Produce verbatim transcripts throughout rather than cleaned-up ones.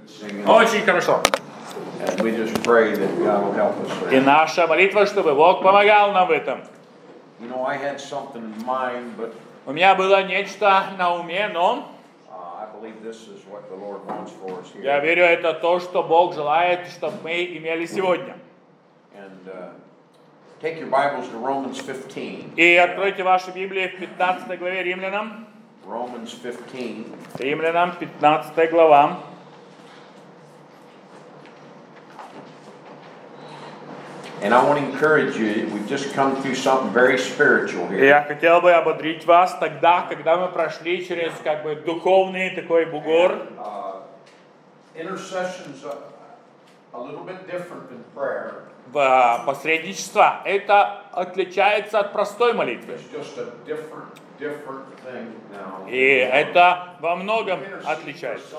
singing. Очень хорошо. And we just pray that God will help us with И that. наша молитва, чтобы Бог помогал нам в этом. You know, I had something in mind, but У меня было нечто на уме, но uh, I believe this is what the Lord wants for us я here. верю, это то, что Бог желает, чтобы мы имели сегодня. And uh, take your Bibles to Romans fifteen. И откройте ваши Библии в пятнадцатой главе Римлянам. Romans fifteen. Римлянам пятнадцатая глава. And I want to encourage you, we've just come through something very spiritual И here. я хотел бы ободрить вас тогда, когда мы прошли через как бы духовный такой бугор. Uh, intercession's a, a little bit different than prayer. В посредничество это отличается от простой молитвы. It's just a different, different thing now. И это во многом отличается.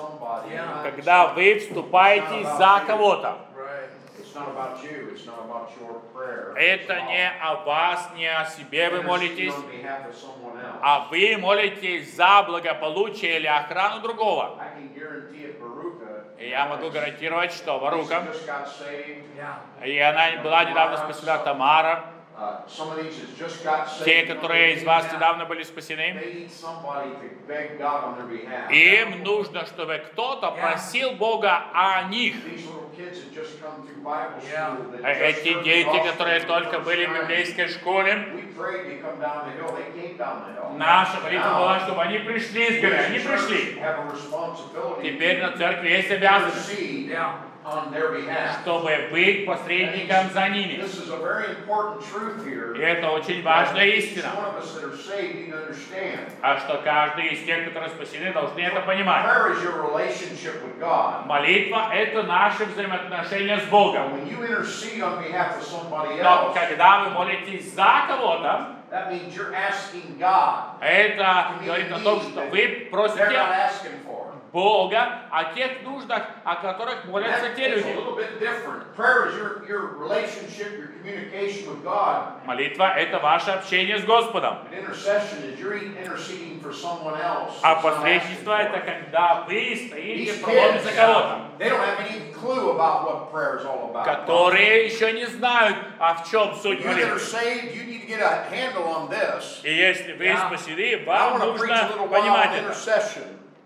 Когда вы вступаете за кого-то, It's not about you, it's not about your prayer. это не о вас, не о себе вы молитесь, On behalf of someone else. а вы молитесь за благополучие или охрану другого. I can guarantee it, Baruka. И я могу гарантировать, что Варука, Just got saved. и она была недавно спасена, Тамара, Uh, some of these has just got saved. те, которые из вас недавно были спасены, They need somebody to beg God on their behalf. им нужно, чтобы кто-то просил Бога о них. These little kids that just come through Bible school. that just Эти heard the дети, gospel которые for the только first были в time. библейской школе, We prayed they come down the hill. They came down the hill. наша молитва была, чтобы они пришли с горы. Они пришли. Have a responsibility Теперь на церкви есть to обязанность, intercede on their behalf. чтобы быть посредником за ними. This is a very important truth here. И это очень важная Each истина. one of us that are saved need to understand. А что каждый из тех, которые спасены, должны это понимать. Prayer is your relationship with God. Молитва – это наши взаимоотношения с Богом. When you intercede on behalf of somebody Но else, когда вы молитесь за кого-то, that means you're asking God. это говорит о том, что вы They're not просите asking for. Бога о тех нуждах, о которых молятся те It's a люди. little bit different. Prayer is your, your relationship, your communication with God. Молитва – это ваше общение с Господом. And intercession is you're interceding for someone else. А that's not asking посредничество – for это it. когда вы стоите These в проломе kids, за кого-то, they don't have any clue about what prayer is all about. которые еще не знают, а в чем суть You that are молитвы. saved, you need to get a handle on this. И если вы спасены, I вам want to preach a нужно little while понимать on это. intercession.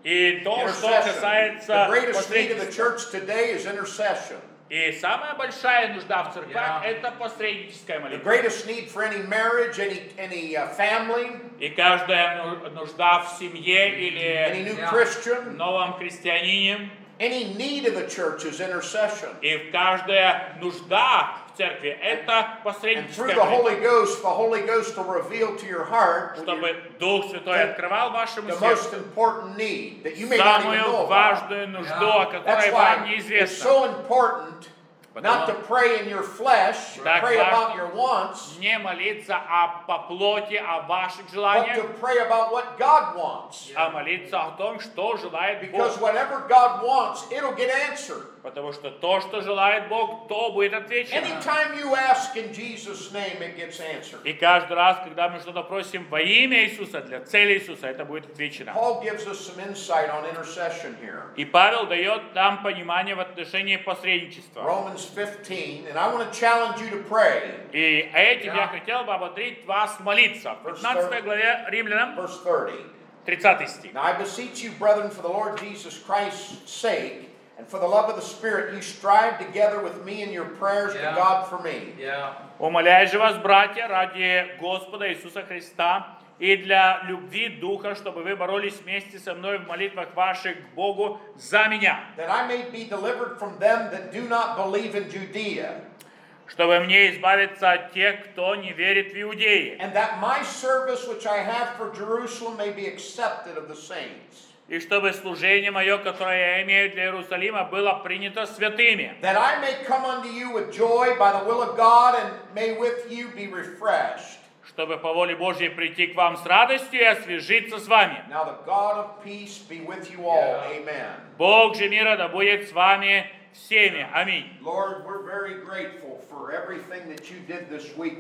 И то, что Intercession. The касается greatest need of the посредничества. church today is intercession. И самая большая нужда в церквях – это посредническая The молитва. greatest need for any marriage, any any uh, family, И каждая ну- нужда в семье any или new Christian, новом христианине, any need of the church is intercession. и каждая нужда в церкви – это And through посредническая the молитва. Holy Ghost, the Holy Ghost will reveal to your heart when Чтобы you're- Дух Святой открывал вашему the сердцу most important need that you may not even know самую about. важную нужду, о That's которой вам why it's неизвестно. so important not to pray in your flesh, Так pray важно about your wants, не молиться о по плоти, о ваших but желаниях, to pray about what God wants. а молиться о том, что желает Because Бог. whatever God wants, it'll get answered. Потому что то, что желает Бог, то будет отвечено. Anytime you ask in Jesus' name, it gets answered. И каждый раз, когда мы что-то просим во имя Иисуса, для цели Иисуса, это будет отвечено. Paul gives us some insight on intercession here. И Павел дает нам понимание в отношении посредничества. Romans fifteen, and I want to challenge you to pray. И этим я хотел бы ободрить вас молиться. В пятнадцатой главе Римлянам, Verse thirty. тридцатый стих. Now I beseech you, brethren, for the Lord Jesus Christ's sake, and for the love of the Spirit, you strive together with me in your prayers to God for me. Умоляю же вас, братья, ради Господа Иисуса Христа и для любви Духа, чтобы вы боролись вместе со мной в молитвах ваших к Богу за меня, That I may be delivered from them that do not believe in Judea, чтобы мне избавиться от тех, кто не верит в Иудее, and that my service which I have for Jerusalem may be accepted of the saints. и чтобы служение мое, которое я имею для Иерусалима, было принято святыми, That I may come unto you with joy by the will of God, and may with you be refreshed. чтобы по воле Божьей прийти к вам с радостью и освежиться с вами. Now the God of peace be with you all. Amen. Бог же мира да будет с вами всеми. Аминь. Lord, we're very grateful for everything that you did this week for,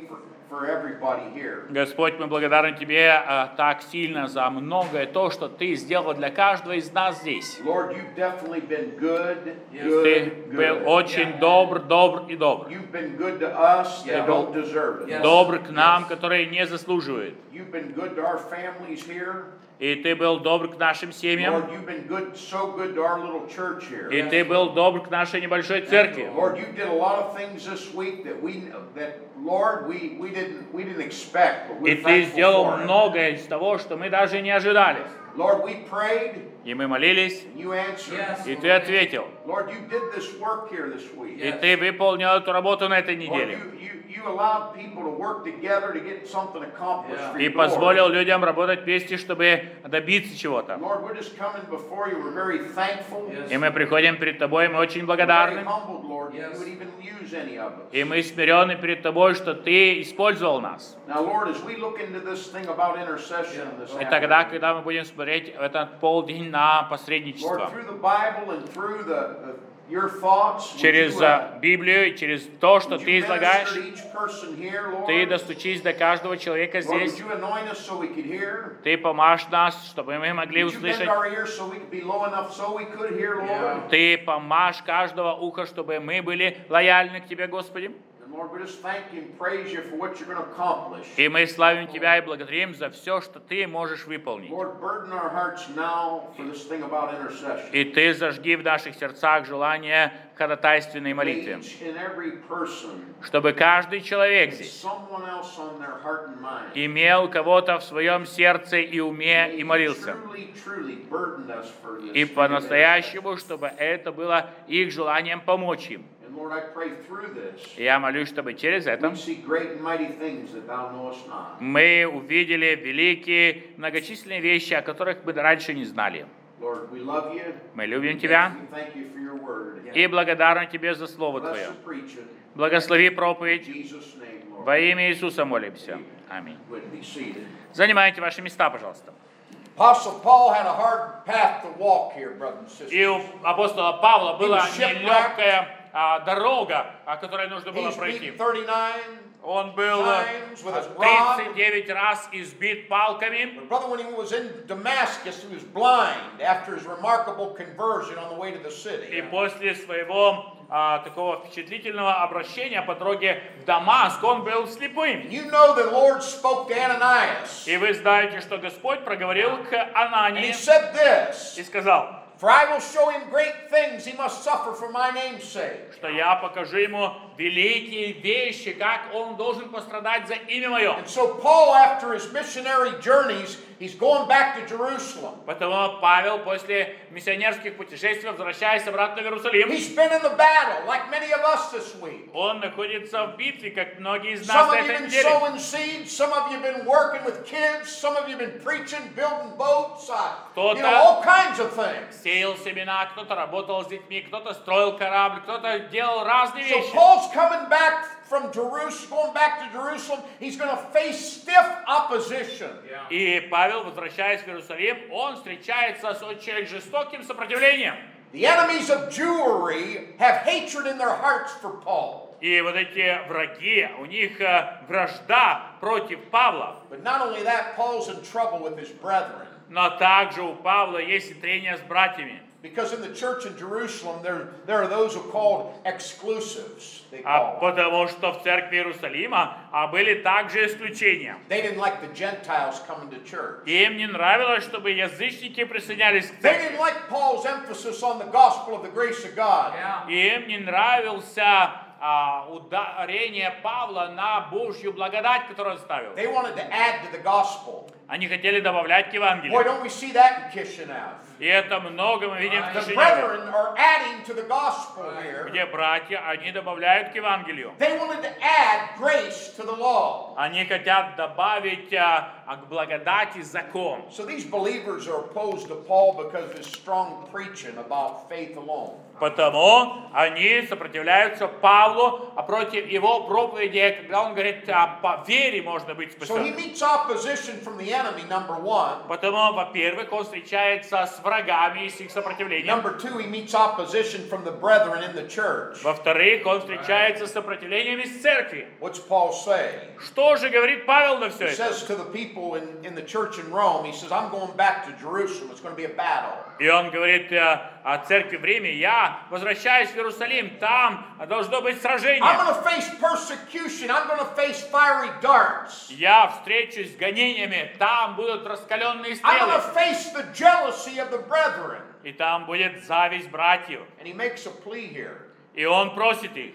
for everybody here. Господь, мы благодарны Тебе э, так сильно за многое то, что Ты сделал для каждого из нас здесь. Lord, you've definitely been good, Ты good, был good. очень добр, добр и добр. You've been good to us that don't deserve it. Добр к нам, которые не заслуживают. You've been good to our families here. И Ты был добр к нашим семьям. Lord, you've been good, so good to our little church here. И Ты был добр к нашей небольшой церкви. Lord, you did a lot of things this week that we, that Lord, we we didn't we didn't expect, but И we're Ты thankful сделал for it. многое из того, что мы даже не ожидали. Lord, we prayed, И мы молились, and you answered. и Ты ответил. Lord, you did this work here this week. И Ты выполнил эту работу на этой Lord, неделе. you, you, you allowed people to work together to get something accomplished for И your позволил glory. людям работать вместе, чтобы добиться чего-то. Lord, we're just coming before you. We're very thankful. И мы приходим перед Тобой, мы очень We're very благодарны. humbled, Lord, that you would even use any of us. И мы смирены перед Тобой, что Ты использовал нас. Now, Lord, as we look into this thing about intercession this И тогда, afternoon, когда мы будем смотреть в этот полдень на Lord, посредничество, through the Bible and through the, the your thoughts, would через you, uh, э, Библию и через то, что would Ты you излагаешь, minister to each person here, Lord? Ты достучись до каждого человека Lord, would здесь. you anoint us so we could hear? Ты помажь нас, чтобы мы могли Would you bend услышать. our ears so we could be low enough so we could hear, Lord? Ты помажь каждого уха, чтобы мы были лояльны к Тебе, Господи. And Lord, we just thank you and praise you for what you're going to accomplish. И мы славим Тебя и благодарим за все, что Ты можешь выполнить. Lord, burden our hearts now for this thing about intercession. И Ты зажги в наших сердцах желание ходатайственной молитве, Each and every person чтобы каждый человек had здесь someone else on their heart and mind. имел кого-то в своем сердце и уме и молился. Truly, truly burdened us for this И thing of по-настоящему, чтобы это было их желанием помочь им. And Lord, I pray through this, И я молюсь, чтобы через это we see great and mighty things that thou knowest not. мы увидели великие, многочисленные вещи, о которых мы раньше не знали. Lord, we love you. Мы любим Тебя We thank you for your word. и благодарны Тебе за Слово Bless Твое. the preaching. Благослови In проповедь. Jesus' name, Lord. Во имя Иисуса молимся. Аминь. Would be seated. Занимайте ваши места, пожалуйста. Apostle Paul had a hard path to walk here, brothers and И у sisters. апостола Павла была was shipwrecked. нелегкая а, дорога, о которой нужно было He's пройти. beaten thirty-nine Он был times with а, his rod. тридцать девять раз избит палками. But brother, when he was in Damascus, he was blind after his remarkable conversion on the way to the И city. после своего а, такого впечатлительного обращения по дороге в Дамаск он был слепым. You know the Lord spoke to Ananias. И вы знаете, что Господь проговорил к And he Анании said this, и сказал, For I will show him great things he must suffer for my name's sake. что я покажу ему великие вещи, как он должен пострадать за имя мое. And so Paul, after his missionary journeys, he's going back to Jerusalem. Потому Павел после миссионерских путешествий, возвращаясь обратно в Иерусалим, He's been in the battle, like many of us this week. он находится в битве, как многие из нас Some на of you этой been неделе. sowing seeds, some of you been working with kids, some of you been preaching, building boats, uh, you know, all kinds of things. Сеял семена, кто-то работал с детьми, кто-то строил корабль, кто-то делал разные So вещи. Paul's coming back from Jerusalem, going back to Jerusalem. He's going to face stiff opposition. И Павел, возвращаясь в Иерусалим, он встречается с очень жестоким сопротивлением. The enemies of Jewry have hatred in their hearts for Paul. И вот эти враги, у них э, вражда против Павла. But not only that, Paul's in trouble with his brethren. Но также у Павла есть и трения с братьями. Because in the church in Jerusalem, there, there are those who are called exclusives. They А call them. потому что в церкви Иерусалима а были также исключения. They didn't like the Gentiles coming to church. Им не нравилось, чтобы язычники присоединялись к They церкви. didn't like Paul's emphasis on the gospel of the grace of God. Им не нравился а, ударение Павла на Божью благодать, которую он ставил. They wanted to add to the gospel. Они хотели добавлять к Boy, Евангелию. don't we see that in Kishinev? И это много мы видим в The Кишиневе, brethren are adding to the gospel here. где братья, они добавляют к Евангелию. They wanted to add grace to the law. Они хотят добавить а, а, к благодати закон. So these believers are opposed to Paul because of his strong preaching about faith alone. Потому они сопротивляются Павлу а против его проповеди, когда он говорит, а, по вере можно быть So he спасенным. meets opposition from the enemy, number one. Потому, во-первых, он встречается с врагами и с их сопротивлением. Number two, he meets opposition from the brethren in the church. Во-вторых, он встречается с сопротивлением из церкви. What's Paul say? Что же говорит Павел на все He это? says to the people in, in the church in Rome, he says, I'm going back to Jerusalem. It's going to be a battle. И он говорит э, о церкви в Риме: я возвращаюсь в Иерусалим, там должно быть сражение. I'm going to face persecution. I'm going to face fiery darts. Я встречусь с гонениями, там будут раскаленные I'm going стрелы. to face the jealousy of the brethren. И там будет зависть братьев. And he makes a plea here. И он просит их,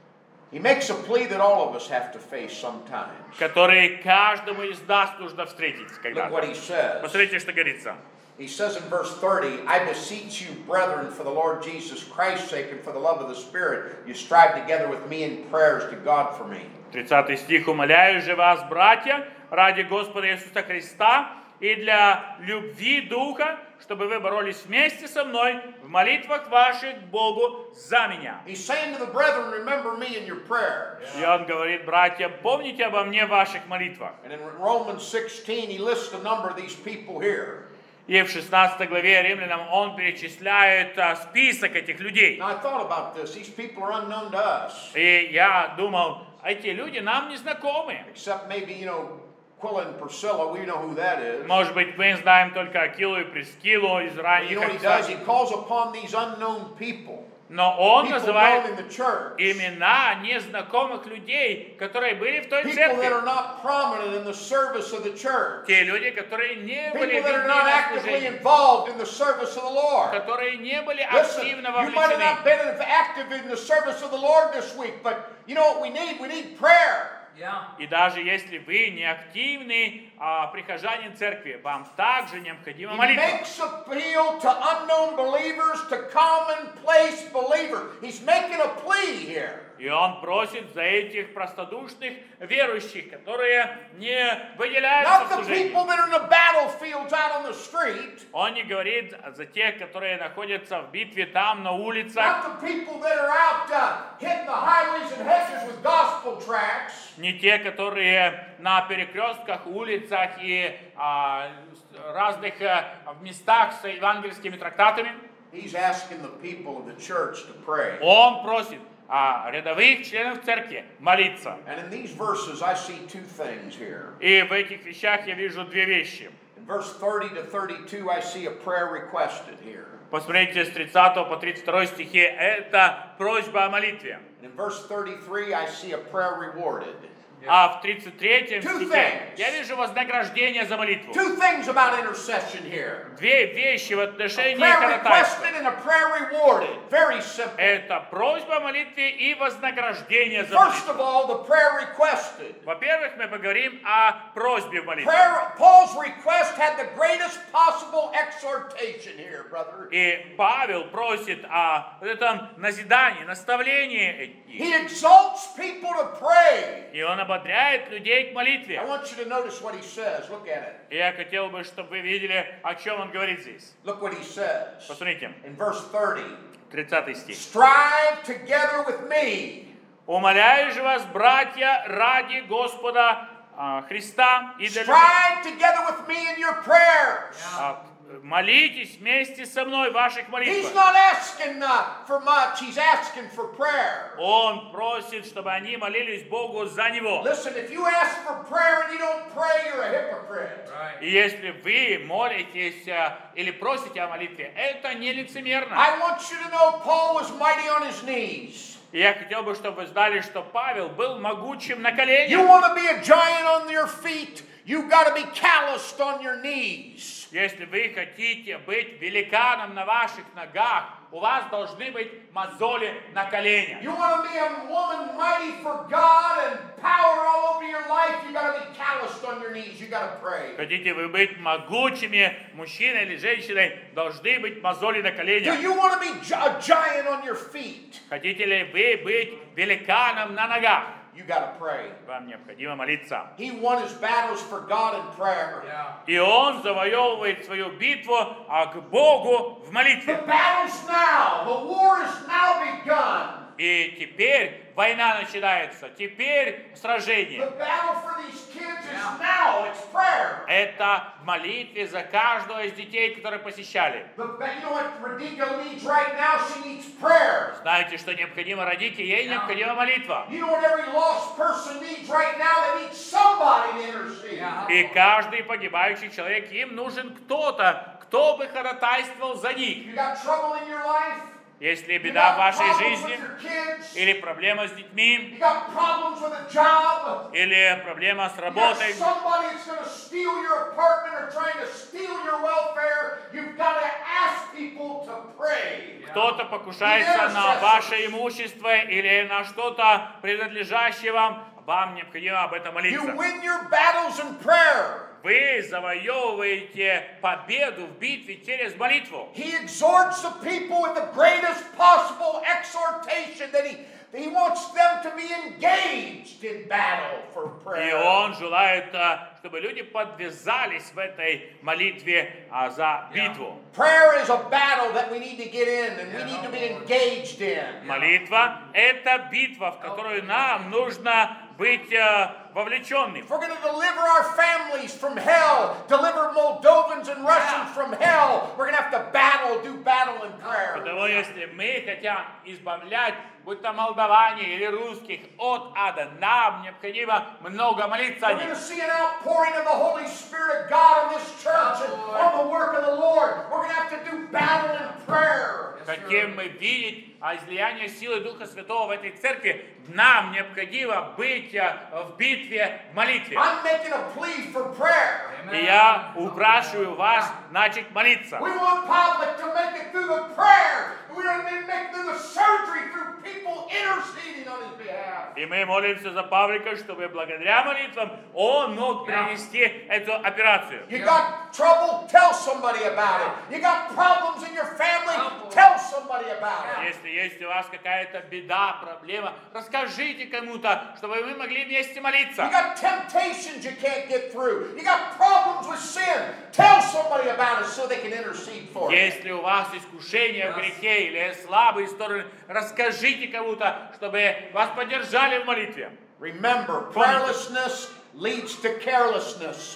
He makes a plea that all of us have to face sometimes. которые каждому из нас нужно встретить Look what he когда-то. says. Посмотрите, что говорится. He says in verse thirty, I beseech you, brethren, for the Lord Jesus Christ's sake and for the love of the Spirit, you strive together with me in prayers to God for me. тридцатый стих. «Умоляю же вас, братья, ради Господа Иисуса Христа и для любви Духа, чтобы вы боролись вместе со мной в молитвах ваших к Богу за меня». He's saying to the brethren, remember me in your prayers. И он говорит: братья, помните обо мне в ваших молитвах. And in Romans sixteen, he lists a number of these people here. И в шестнадцатой главе Римлянам он перечисляет а, список этих людей. Now I thought about this. These people are unknown to us. И я думал, эти люди нам не знакомы. Except maybe, you know, Aquila and Priscilla, we know who that is. Может быть, мы знаем только Акилу и Прискилу из But you ранних know what he does? He описаний. calls upon these unknown people. Но он People known называет in the church. имена незнакомых людей, которые были в той People that церкви. are not prominent in the service of the church. Те люди, которые не были People that are видны not на actively служении, involved in the service of the Lord. которые не были Listen, активно you might have вовлечены. not been active in the service of the Lord this week, but you know what we need? We need prayer. И даже если вы не активный а, прихожанин церкви, вам также необходима He молитва. makes appeal to unknown believers, to commonplace believers. He's making a plea here. И он просит за этих простодушных верующих, которые не выделяются Not в the служении. people that are in the battlefields out on the street. Он не говорит за тех, которые находятся в битве там, на улицах. Not the people that are out uh, hitting the highways and hedges with gospel tracts. Не те, которые на перекрестках, улицах и а, разных а, в местах с евангельскими трактатами. He's asking the people of the church to pray. Он просит а, рядовых членов церкви молиться. And in these verses, I see two things here. И в этих вещах я вижу две вещи. In verse thirty to thirty-two, I see a prayer requested here. Посмотрите, с тридцатого по тридцать второй стихи, это просьба о молитве. And in verse thirty-three, I see a prayer rewarded. А в тридцать третьем Two стихе things. я вижу вознаграждение за молитву. Two things about intercession here. Две вещи в A отношении prayer ходатайства. requested and a prayer rewarded. Very simple. Это просьба о молитве и вознаграждение за First молитву. of all, the prayer requested. Во-первых, мы поговорим о просьбе в молитве. Prayer, Paul's request had the greatest possible exhortation here, brother. И Павел просит о вот этом назидании, наставлении. He exalts people to pray. И он ободряет людей к молитве. I want you to notice what he says. Look at it. И я хотел бы, чтобы вы видели, о чем он говорит здесь. Look what he says. Посмотрите, In verse thirty. тридцатый стих. Strive together with me. «Умоляю же вас, братья, ради Господа а, Христа и для любви». Strive together with me in your prayers. А, молитесь вместе со мной в ваших He's молитвах. not asking uh, for much. He's asking for prayer. Он просит, чтобы они молились Богу за него. Listen, if you ask for prayer and you don't pray, you're a hypocrite. И если вы молитесь а, или просите о молитве, это не лицемерно. I want you to know Paul was mighty on his knees. И я хотел бы, чтобы вы знали, что Павел был могучим на You коленях. want to be a giant on your feet, you got to be calloused on your knees. Если вы хотите быть великаном на ваших ногах, у вас должны быть мозоли на коленях. You want to be a woman mighty for God and power all over your life, you got to be calloused on your knees. You got to pray. Хотите вы быть могучими, мужчиной или женщиной, должны быть мозоли на Do коленях. you want to be gi- a giant on your feet? Хотите ли вы быть великаном на ногах? You got to pray. Вам необходимо молиться. He won his battles for God in prayer. И он завоевывает свою битву а, к Богу в The молитве. battle's now. The war is now begun. И теперь война начинается, теперь сражение. The battle for these kids is now, it's prayer. Это в молитве за каждого из детей, которые посещали. But you know what Radhika needs right now? She needs prayer. Знаете, что необходимо Радике? Ей необходима молитва. You know what every lost person needs right now? They need somebody to intercede. И каждый погибающий человек, им нужен кто-то, кто бы ходатайствовал за них. You got trouble in your life? Если You беда в got вашей problems жизни, with your kids? или проблема с детьми, You got problems with a job? или проблема с You got работой, somebody that's going to steal your apartment or trying to steal your welfare? You've got to ask people to pray. кто-то покушается на ваше имущество или на что-то принадлежащее вам, вам необходимо об этом You молиться. win your battles in prayer. Вы завоевываете победу в битве через молитву. He exhorts the people with the greatest possible exhortation that he, he wants them to be engaged in battle for И prayer. он желает, а, чтобы люди подвязались в этой молитве а, за битву. Prayer is a battle that we need to get in and we need to be engaged in. Молитва – это битва, в которую нам нужно быть а, вовлеченным. If we're going to deliver our families from hell, deliver Moldovans and Russians from hell, we're going to have to battle, do battle in prayer. Потому если мы хотим избавлять, будь то молдаване или русских, от ада, нам необходимо много молиться о We're going них. to see an outpouring of the Holy Spirit of God in this church and on the work of the Lord. We're going to have to do battle in prayer. Хотим мы видеть а, излияние силы Духа Святого в этой церкви, нам необходимо быть а, в битве, в молитве. I'm making a plea for prayer. И я упрашиваю вас начать молиться. We want Pavlik to make it through the prayer. We're going to make it through the surgery through people interceding on his behalf. И мы молимся за Павлика, чтобы благодаря молитвам он мог принести эту операцию. You got trouble? Tell somebody about it. You got problems in your family? Tell somebody about it. Если есть у вас какая-то беда, проблема, расскажите кому-то, чтобы вы могли вместе You молиться. got temptations you can't get through. You got problems with sin. Tell somebody about it so they can intercede for you. Если у вас искушение в грехе или слабые стороны, расскажите кому-то, чтобы вас поддержали в молитве. Remember, prayerlessness leads to carelessness.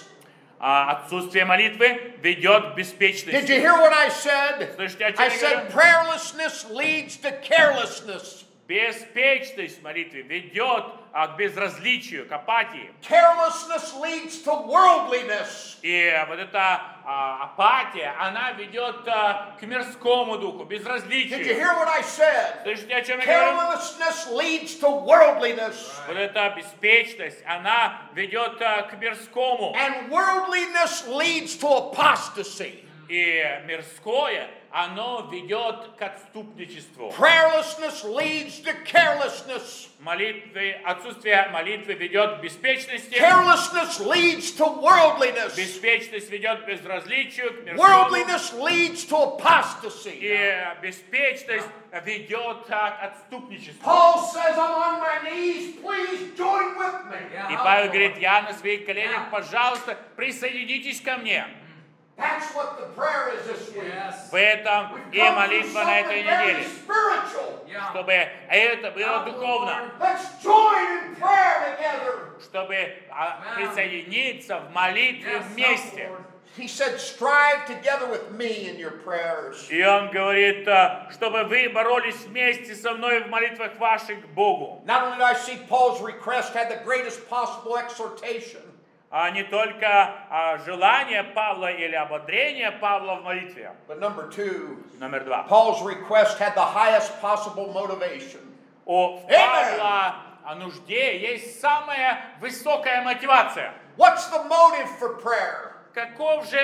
А отсутствие молитвы ведет к Did беспечности. you hear what I said? Слышите, о чем I я said говорю? prayerlessness leads to carelessness. Беспечность молитвы ведет а, к безразличию, к апатии. Carelessness leads to worldliness. И вот эта а, апатия, она ведет а, к мирскому духу, Did you безразличию. hear what I said? Слышите, о чем я говорю? Carelessness leads to worldliness. Вот эта беспечность, она ведет а, к мирскому. And worldliness leads to apostasy. И мирское, оно ведет к отступничеству. Prayerlessness leads to carelessness. Молитвы, отсутствие молитвы ведет к беспечности. Carelessness leads to worldliness. Беспечность ведет к безразличию, к мирскому. Worldliness leads to apostasy. И беспечность ведет а, к отступничеству. Paul says, I'm on my knees, please join with me. И Павел говорит, я на своих коленях, пожалуйста, присоединитесь ко мне. That's what the prayer is this week. В этом We've и come through молитва на этой something very неделе, spiritual. чтобы это было духовно, Let's join in prayer together. чтобы а, присоединиться в молитве вместе. He said, strive together with me in your prayers. И он говорит, а, чтобы вы боролись вместе со мной в молитвах ваших к Богу. Not only did I see Paul's request had the greatest possible exhortation, А не только а, желание Павла или ободрение Павла в молитве. but number two, Номер два. Paul's request had the highest possible motivation. У Павла о нужде есть самая высокая мотивация. What's the motive for prayer? Каков же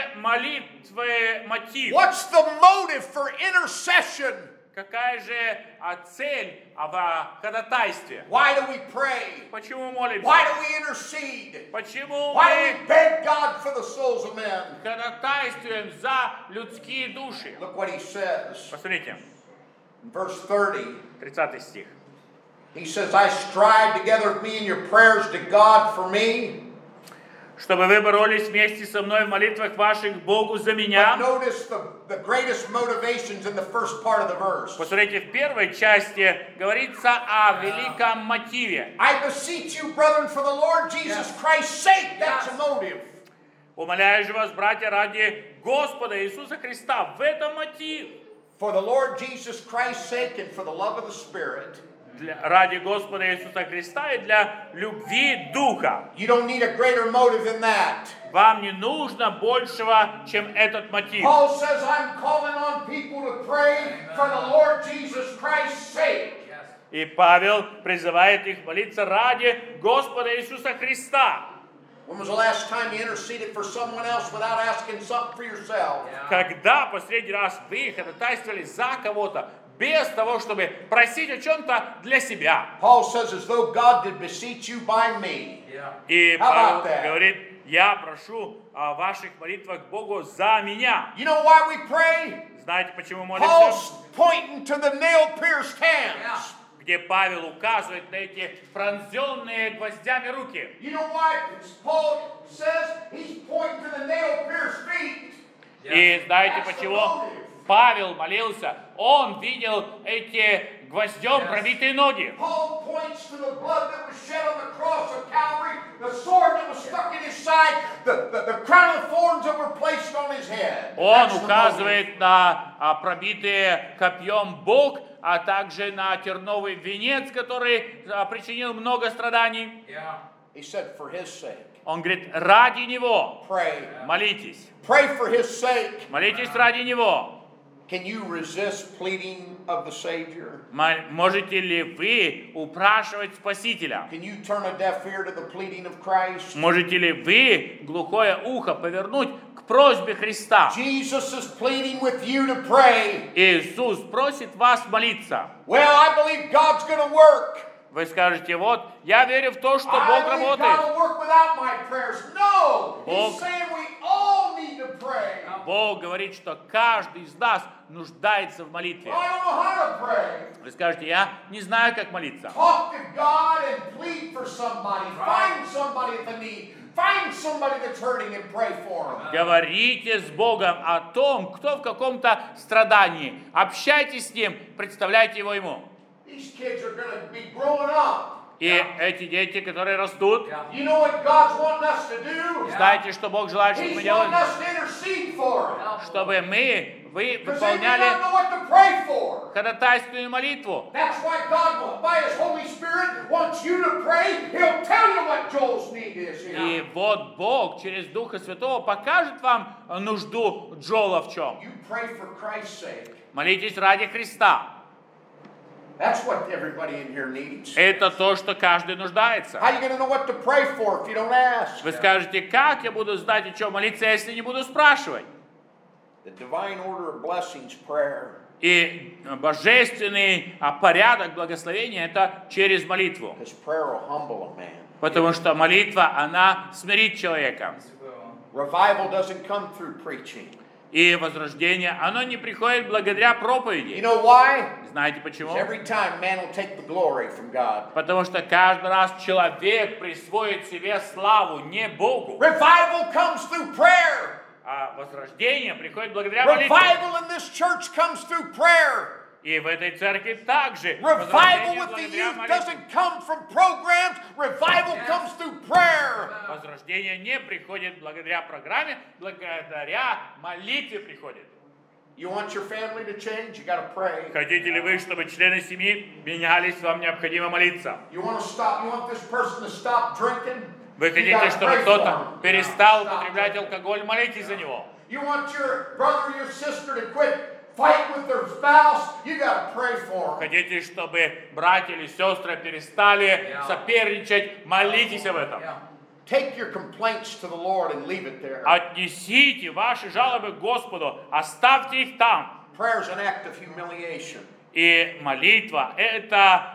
молитвы мотив? What's the motive for intercession? Какая же а, цель а, в ходатайстве? Why do we pray? Почему молимся? Why do we intercede? Почему Why do мы we beg God for the souls of men? ходатайствуем за людские души? Look what he says Посмотрите, in verse thirty. тридцатый стих. He says, I strive together with me in your prayers to God for me. чтобы вы боролись вместе со мной в молитвах ваших к Богу за But меня. notice the, the greatest motivations in the first part of the verse. Посмотрите, в первой части говорится о великом мотиве. I beseech you, brethren, for the Lord Jesus Christ's sake. That's a motive. Умоляю же вас, братья, ради Господа Иисуса Христа. В этом мотив. For the Lord Jesus Christ's sake and for the love of the Spirit. Для, ради Господа Иисуса Христа и для любви Духа. You don't need a greater motive than that. Вам не нужно большего, чем этот мотив. Paul says, I'm calling on people to pray for the Lord Jesus Christ's sake. И Павел призывает их молиться ради Господа Иисуса Христа. When was the last time you interceded for someone else without asking something for yourself? Когда последний раз вы ходатайствовали за кого-то, без того, чтобы просить о чем-то для себя? Paul says, as though God did beseech you by me. И How Павел about that? говорит, я прошу о ваших молитвах к Богу за меня. You know why we pray? Знаете, почему молимся? Paul's pointing to the nail-pierced hands. Где Павел указывает на эти пронзенные гвоздями руки. You know why Paul says he's pointing to the nail-pierced feet? И знаете That's the почему? motive. Павел молился, он видел эти гвоздем пробитые ноги. Paul points to the blood that was shed on the cross of Calvary, the sword that was stuck in his side, the, the, the crown of thorns that were placed on his head. Он That's the motive. указывает на а, пробитые копьем бок, а также на терновый венец, который а, причинил много страданий. He said, for his sake, Он говорит, ради него pray. молитесь. Pray for his sake. Молитесь ради него. Can you resist pleading of the Savior? Мо- Можете ли вы упрашивать Спасителя? Can you turn a deaf ear to the pleading of Christ? Можете ли вы глухое ухо повернуть к просьбе Христа? Jesus is pleading with you to pray. Иисус просит вас молиться. Well, I believe God's going to work. Вы скажете, вот, я верю в то, что I Бог believe работает. God will work without my prayers. No! Бог- He's saying we all need to pray. Бог говорит, что каждый из нас нуждается в молитве. Well, I don't know how to pray. Вы скажете, я не знаю, как молиться. Talk to God and plead for somebody. Find somebody at the need. Find somebody that's hurting and pray for them. Говорите с Богом о том, кто в каком-то страдании. Общайтесь с Ним, представляйте его Ему. These kids are going to be growing up. И эти дети, которые растут, You know what God's wanting us to do? знаете, что Бог желает, чтобы мы He's делали? wanting us to intercede for them. Чтобы мы, вы Because they do not выполняли know what to pray for. ходатайственную молитву. That's why God, by His Holy Spirit, wants you to pray. He'll tell you what Joel's need is here. И вот Бог через Духа Святого покажет вам нужду Джола в чем. You pray for Christ's sake. Молитесь ради Христа. That's what everybody in here needs. Это то, что каждый нуждается. How are you going to know what to pray for if you don't ask? Вы скажете, как я буду знать, о чем молиться, если не буду спрашивать? The divine order of blessings prayer. И божественный а, порядок благословения – это через молитву. Because prayer will humble a man. Потому что молитва, она смирит человека. Revival doesn't come through preaching. И возрождение, оно не приходит благодаря You проповеди. know why? Знаете почему? Because every time man will take the glory from God. Потому что каждый раз человек присвоит себе славу не Богу. Revival comes through prayer. А возрождение приходит благодаря молитве. Revival in this church comes through prayer. И в этой церкви также Revival возрождение with the благодаря youth молитве. doesn't come from programs. Revival comes through prayer. Возрождение не приходит благодаря программе, благодаря молитве приходит. You want your family to change? You got to pray. Хотите ли вы, чтобы члены семьи менялись, вам необходимо молиться. You want to stop? You want this person to stop drinking? Вы You хотите, gotta чтобы pray for кто-то them. перестал Stop. употреблять алкоголь, молитесь за него. You want your brother or your sister to quit fighting with their spouse? You got to pray for them. Хотите, чтобы братья или сестры перестали соперничать, молитесь об этом. Take your complaints to the Lord and leave it there. Отнесите ваши жалобы к Господу, оставьте их там. Prayer is an act of humiliation. И молитва – это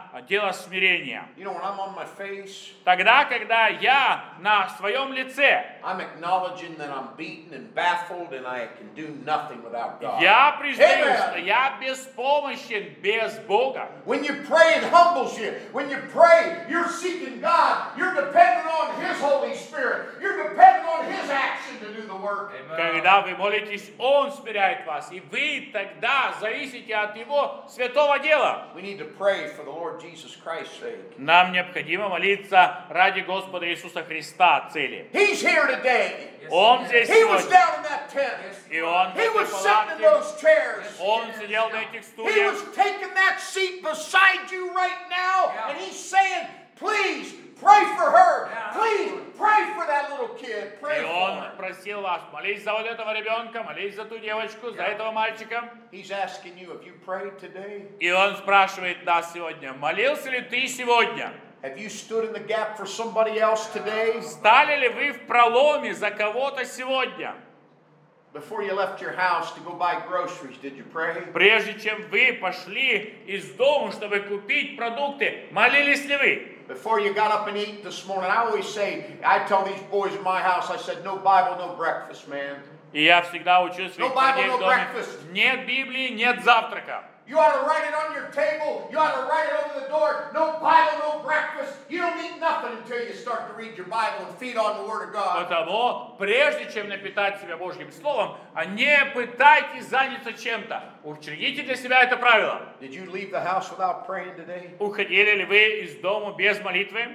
дело смирения. You know, when I'm on my face, Тогда, когда я на своем лице, I'm acknowledging that I'm beaten and baffled and I can do nothing without God. я признаю, Amen. что я беспомощен без Бога. When you pray, it humbles you. When you pray, you're seeking God. You're dependent on His Holy Spirit. You're dependent on His action to do the work. Когда вы молитесь, Он смиряет вас, и вы тогда зависите от Его святого дела. We need to pray for the Lord Jesus Christ's sake. Нам необходимо молиться ради Господа Иисуса Христа цели. He's here today. Он здесь He was сегодня. down in that tent. И Он в He этой was sitting in палатке, those chairs. Он сидел на этих He стульях. was taking that seat beside you right now, and He's saying, please pray for her. Please pray for that little kid. Pray И for Он her. просил вас, молись за вот этого ребенка, молись за ту девочку, за этого мальчика. He's asking you, have you prayed today? И Он спрашивает нас сегодня, молился ли ты сегодня? Have you stood in the gap for somebody else today? Стали ли вы в проломе за кого-то сегодня? Before you left your house to go buy groceries, did you pray? Прежде чем вы пошли из дома, чтобы купить продукты, молились ли вы? Before you got up and eat this morning, I always say, I tell these boys in my house, I said, no Bible, no breakfast, man. И я всегда учу своих No Bible, детей no в доме, breakfast. нет Библии, нет завтрака. You ought to write it on your table. You ought to write it over the door. No Bible, no breakfast. You don't eat nothing until you start to read your Bible and feed on the Word of God. Потому, прежде чем напитать себя Божьим Словом, а не пытайтесь заняться чем-то. Учредите для себя это правило. Did you leave the house without praying today? Уходили ли вы из дома без молитвы?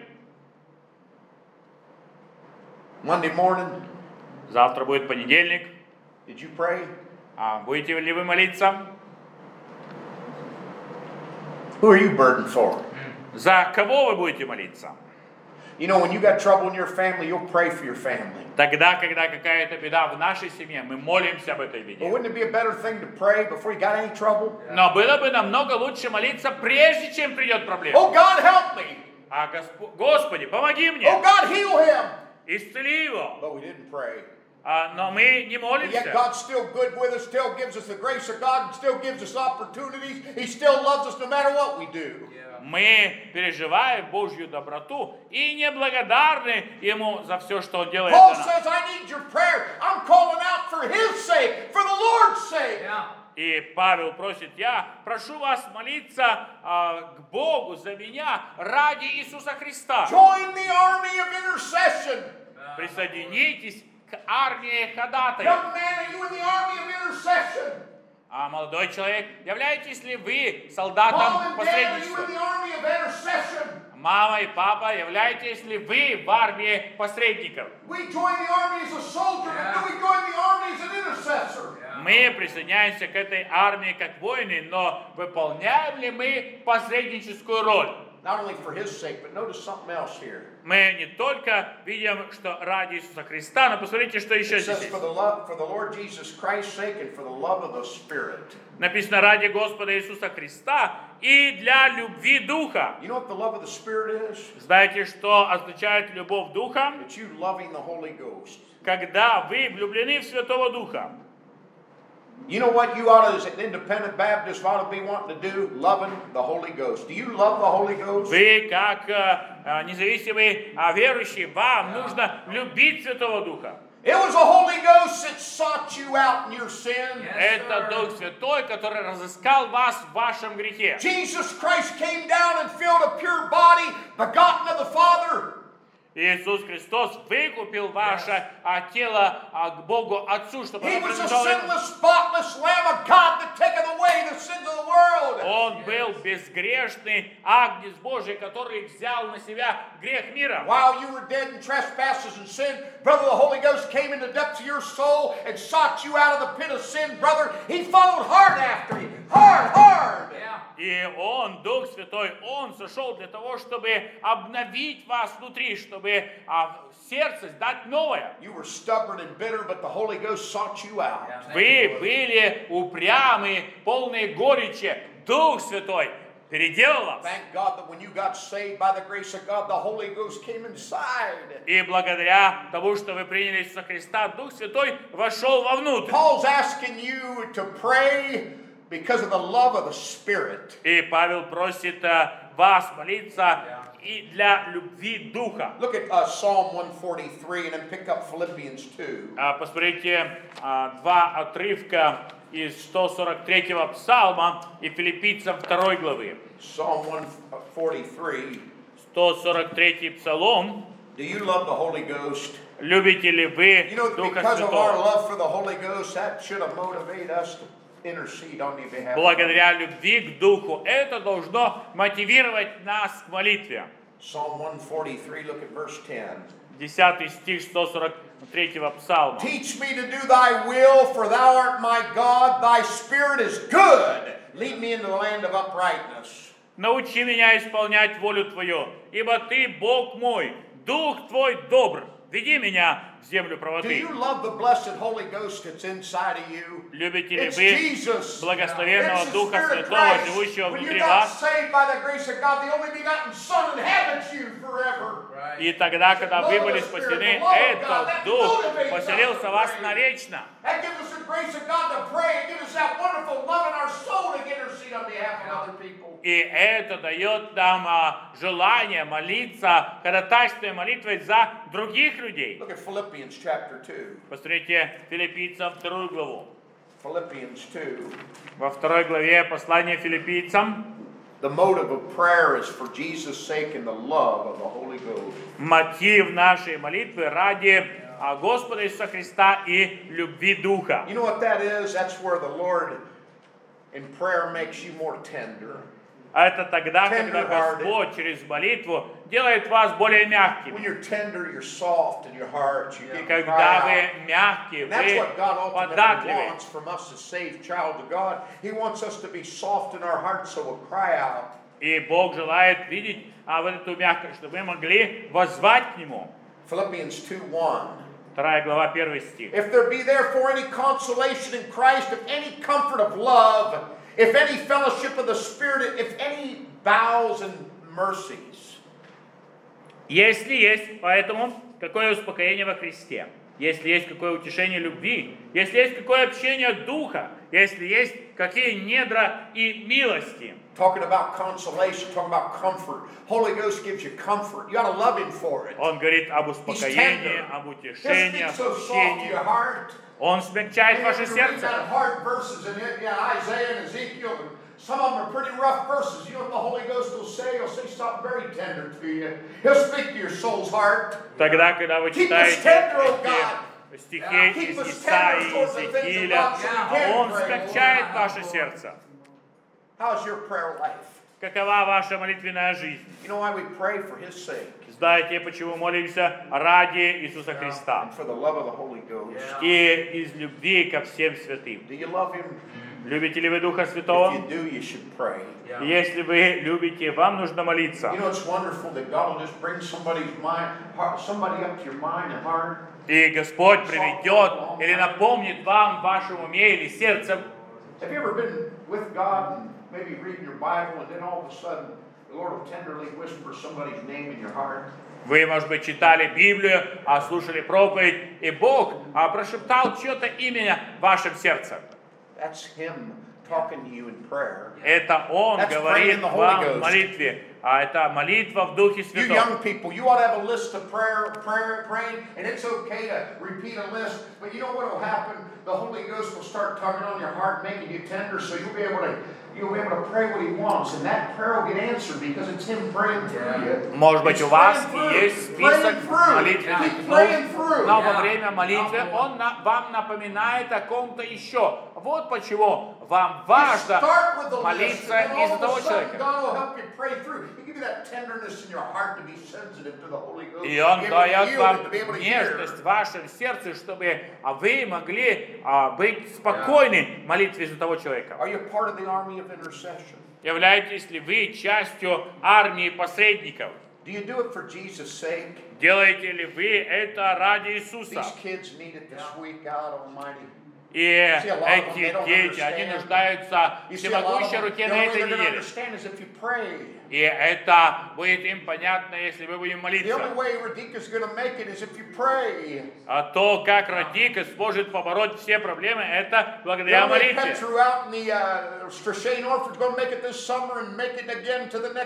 Monday morning, Завтра будет понедельник. did you pray? А будете ли вы молиться? Who are you burdened for? За кого вы будете молиться? You know, when you got trouble in your family, you'll pray for your family. Тогда, когда какая-то беда в нашей семье, мы молимся об этой But беде. wouldn't it be a better thing to pray before you got any trouble? Но было бы намного лучше молиться, прежде чем придет проблема. Oh, God, help me. А Госп- Господи, помоги Oh, мне, God, heal him. исцели его. But we didn't pray. А, но мы не But yet молимся. God's still good with us, still gives us the grace of God, and still gives us opportunities. He still loves us no matter what we do. Мы переживаем Божью доброту и неблагодарны Ему за все, что Он делает Paul для нас. says, I need your prayer. I'm calling out for His sake, for the Lord's sake. И Павел просит, я прошу вас молиться а, к Богу за меня ради Иисуса Христа. Join the army of intercession. Присоединитесь к армии ходатаев. Young man, are you in the army of intercession? А молодой человек, являетесь ли вы Mom солдатом and dad, are you in посредничества? the army of intercession? Мама и папа, являетесь ли вы в армии посредников? We join the army as a soldier, but do we join the army as an intercessor? Мы присоединяемся к этой армии как воины, но выполняем ли мы посредническую роль? Not only for His sake, but notice something else here. Мы не только видим, что ради Иисуса Христа, но посмотрите, что еще It здесь says, есть. for the love, for the Lord Jesus Christ's sake and for the love of the Spirit. Написано ради Господа Иисуса Христа и для любви Духа. You know what the love of the Spirit is? Знаете, что означает любовь Духа? It's you loving the Holy Ghost. Когда вы влюблены в Святого Духа. You know what you ought to, as an independent Baptist, ought to be wanting to do? Loving the Holy Ghost. Do you love the Holy Ghost? Вы, как э, независимый э, верующий, вам нужно любить Святого Духа. It was the Holy Ghost that sought you out in your sin. Это Дух Святой, который разыскал вас в вашем грехе. Jesus Christ came down and filled a pure body, begotten of the Father. Иисус Христос выкупил ваше а, тело а, к Богу Отцу, чтобы He оно was a принадлежало Ему. sinless, spotless Lamb of God that taketh away the sins of the world. Он был безгрешный Агнец Божий, который взял на себя грех мира. While you were dead in trespasses and sin, brother, the Holy Ghost came in the depths of your soul and sought you out of the pit of sin, brother. He followed hard after you. Hard, hard. И Он, Дух Святой, Он сошел для того, чтобы обновить вас внутри, чтобы а, в сердце дать новое. You were stubborn and bitter, but the Holy Ghost sought you out. Вы были упрямы, полные горечи. Дух Святой переделал вас. Thank God that when you got saved by the grace of God, the Holy Ghost came inside. И благодаря тому, что вы приняли Иисуса Христа, Дух Святой вошел вовнутрь. Paul's asking you to pray because of the love of the Spirit. И Павел просит а, вас молиться и для любви Духа. Look at uh, Psalm one forty-three and then pick up Philippians two. А, Посмотрите а, два отрывка из сто сорок третьего псалма и Филиппийцам второй главы. Psalm one forty-three. сто сорок третий псалом. Do you love the Holy Ghost? Любите ли вы You know, Духа because of our Святого? love for the Holy Ghost, that should have motivated us to intercede on your behalf. Благодаря любви к Духу это должно мотивировать нас к молитве. Psalm one forty-three, look at verse ten. Десятый стих сто сорок третьего псалма. Teach me to do thy will, for thou art my God. Thy spirit is good. Lead me into the land of uprightness. Научи меня исполнять волю Твою, ибо Ты, Бог мой, Дух Твой добр. Веди меня в землю Do правоты. you love the blessed Holy Ghost that's inside of you? Любите ли It's вы Jesus. благословенного It's the Духа Spirit of Святого, Christ. живущего When внутри you're not вас? saved by the grace of God, the only begotten Son inhabits you forever. И тогда, когда вы были спасены, этот Дух поселился в вас навечно. That gives us the grace of God to pray. It gives us that wonderful love in our soul to intercede on behalf of other people. И это дает нам а, желание молиться ходатайственной молитвой за других людей. Look at Philippians chapter two. Посмотрите Филиппийцам вторую главу. Philippians two. Во второй главе послания Филиппийцам The motive of prayer is for Jesus' sake and the love of the Holy Ghost. мотив нашей молитвы ради а, Господа Иисуса Христа и любви Духа. You know what that is? That's where the Lord in prayer makes you more tender. А это тогда, когда Tender-hearted. Господь через молитву делает вас более When мягкими. you're tender, you're soft in your heart. You И get cry когда out. вы мягкие, And that's вы what God ultimately податливы. wants from us as saved child of God. He wants us to be soft in our hearts so we'll cry out. И Бог желает видеть а, вот эту мягкость, чтобы вы могли воззвать к Нему. Philippians two one. Вторая глава, первый стих. If there be therefore any consolation in Christ, if any comfort of love, if any fellowship of the Spirit, if any bowels and mercies. Если есть, поэтому, какое успокоение во Христе, если есть какое утешение любви, если есть какое общение Духа, если есть какие недра и милости. Talking about consolation, talking about comfort. Holy Ghost gives you comfort. You ought to love Him for it. Он говорит об He's успокоении, tender. об He'll утешении, speak об so soft to your общении. heart. Он смягчает You ваше have to read сердце. that hard verses in it, yeah, Isaiah and Ezekiel. And some of them are pretty rough verses. You know what the Holy Ghost will say? He'll say something very tender to you. He'll speak to your soul's heart. Тогда, когда вы Keep us читаете tender, O эти God. стихи Keep из us Исаии, tender towards the things of Иезекииля, God so we can Он pray, смягчает Lord. ваше сердце. How's your prayer life? Какова ваша молитвенная жизнь? You know why we pray? For His sake Знаете, почему молимся? Ради Иисуса Христа. and for the love of the Holy Ghost. И из любви ко всем святым. Do you love Him? Любите ли вы Духа If Святого? you do, you should pray. Если вы любите, вам нужно молиться. You know, it's wonderful that God will just bring somebody's mind, heart, somebody up to your mind and heart. И Господь приведет или напомнит вам в вашем уме или сердце. Have you ever been with God and maybe reading your Bible and then all of a sudden the Lord will tenderly whisper somebody's name in your heart? Вы, может быть, читали Библию, а слушали проповедь, и Бог а, прошептал чье-то имя в вашем сердце. That's Him talking to you in prayer. Это Он That's praying говорит in the Holy вам Ghost. в молитве. А это молитва в Духе You Святом. young people, you ought to have a list of prayer, prayer, praying, and it's okay to repeat a list, but you know what will happen? The Holy Ghost will start tugging on your heart, making you tender, so you'll be able to you'll be able to pray what He wants, and that prayer will get answered because it's Him praying through you. Может быть, It's у вас praying through, есть список praying through, молитвенных keep praying нужд, through. но во время молитвы Он на- вам напоминает о ком-то еще. Вот почему вам You важно start with the list, молиться and then из all этого of a sudden человека. God will help you pray through. He'll give you that tenderness in your heart to be sensitive to the Holy Ghost. И Он to be able to дает yield вам it, to be able to hear. нежность в вашем сердце, чтобы а, вы могли а, быть спокойны в молитве за того человека. Are you part of the army of intercession? Являетесь ли вы частью армии посредников? Do you do it for Jesus' sake? Делаете ли вы это ради Иисуса? These kids need it this week, God Almighty. И See, a lot of them, эти they don't дети, они understand. нуждаются в You see, a lot of всемогущей them, the руке only на way этой they're going to неделе. understand is if you pray. И это будет им понятно, если мы будем The молиться. only way Radika's going to make it is if you pray. А то, как Радика сможет побороть все проблемы, это The благодаря only way молитве. Petru out in the uh, Strashane Orphanage going to make it this summer and make it again to the next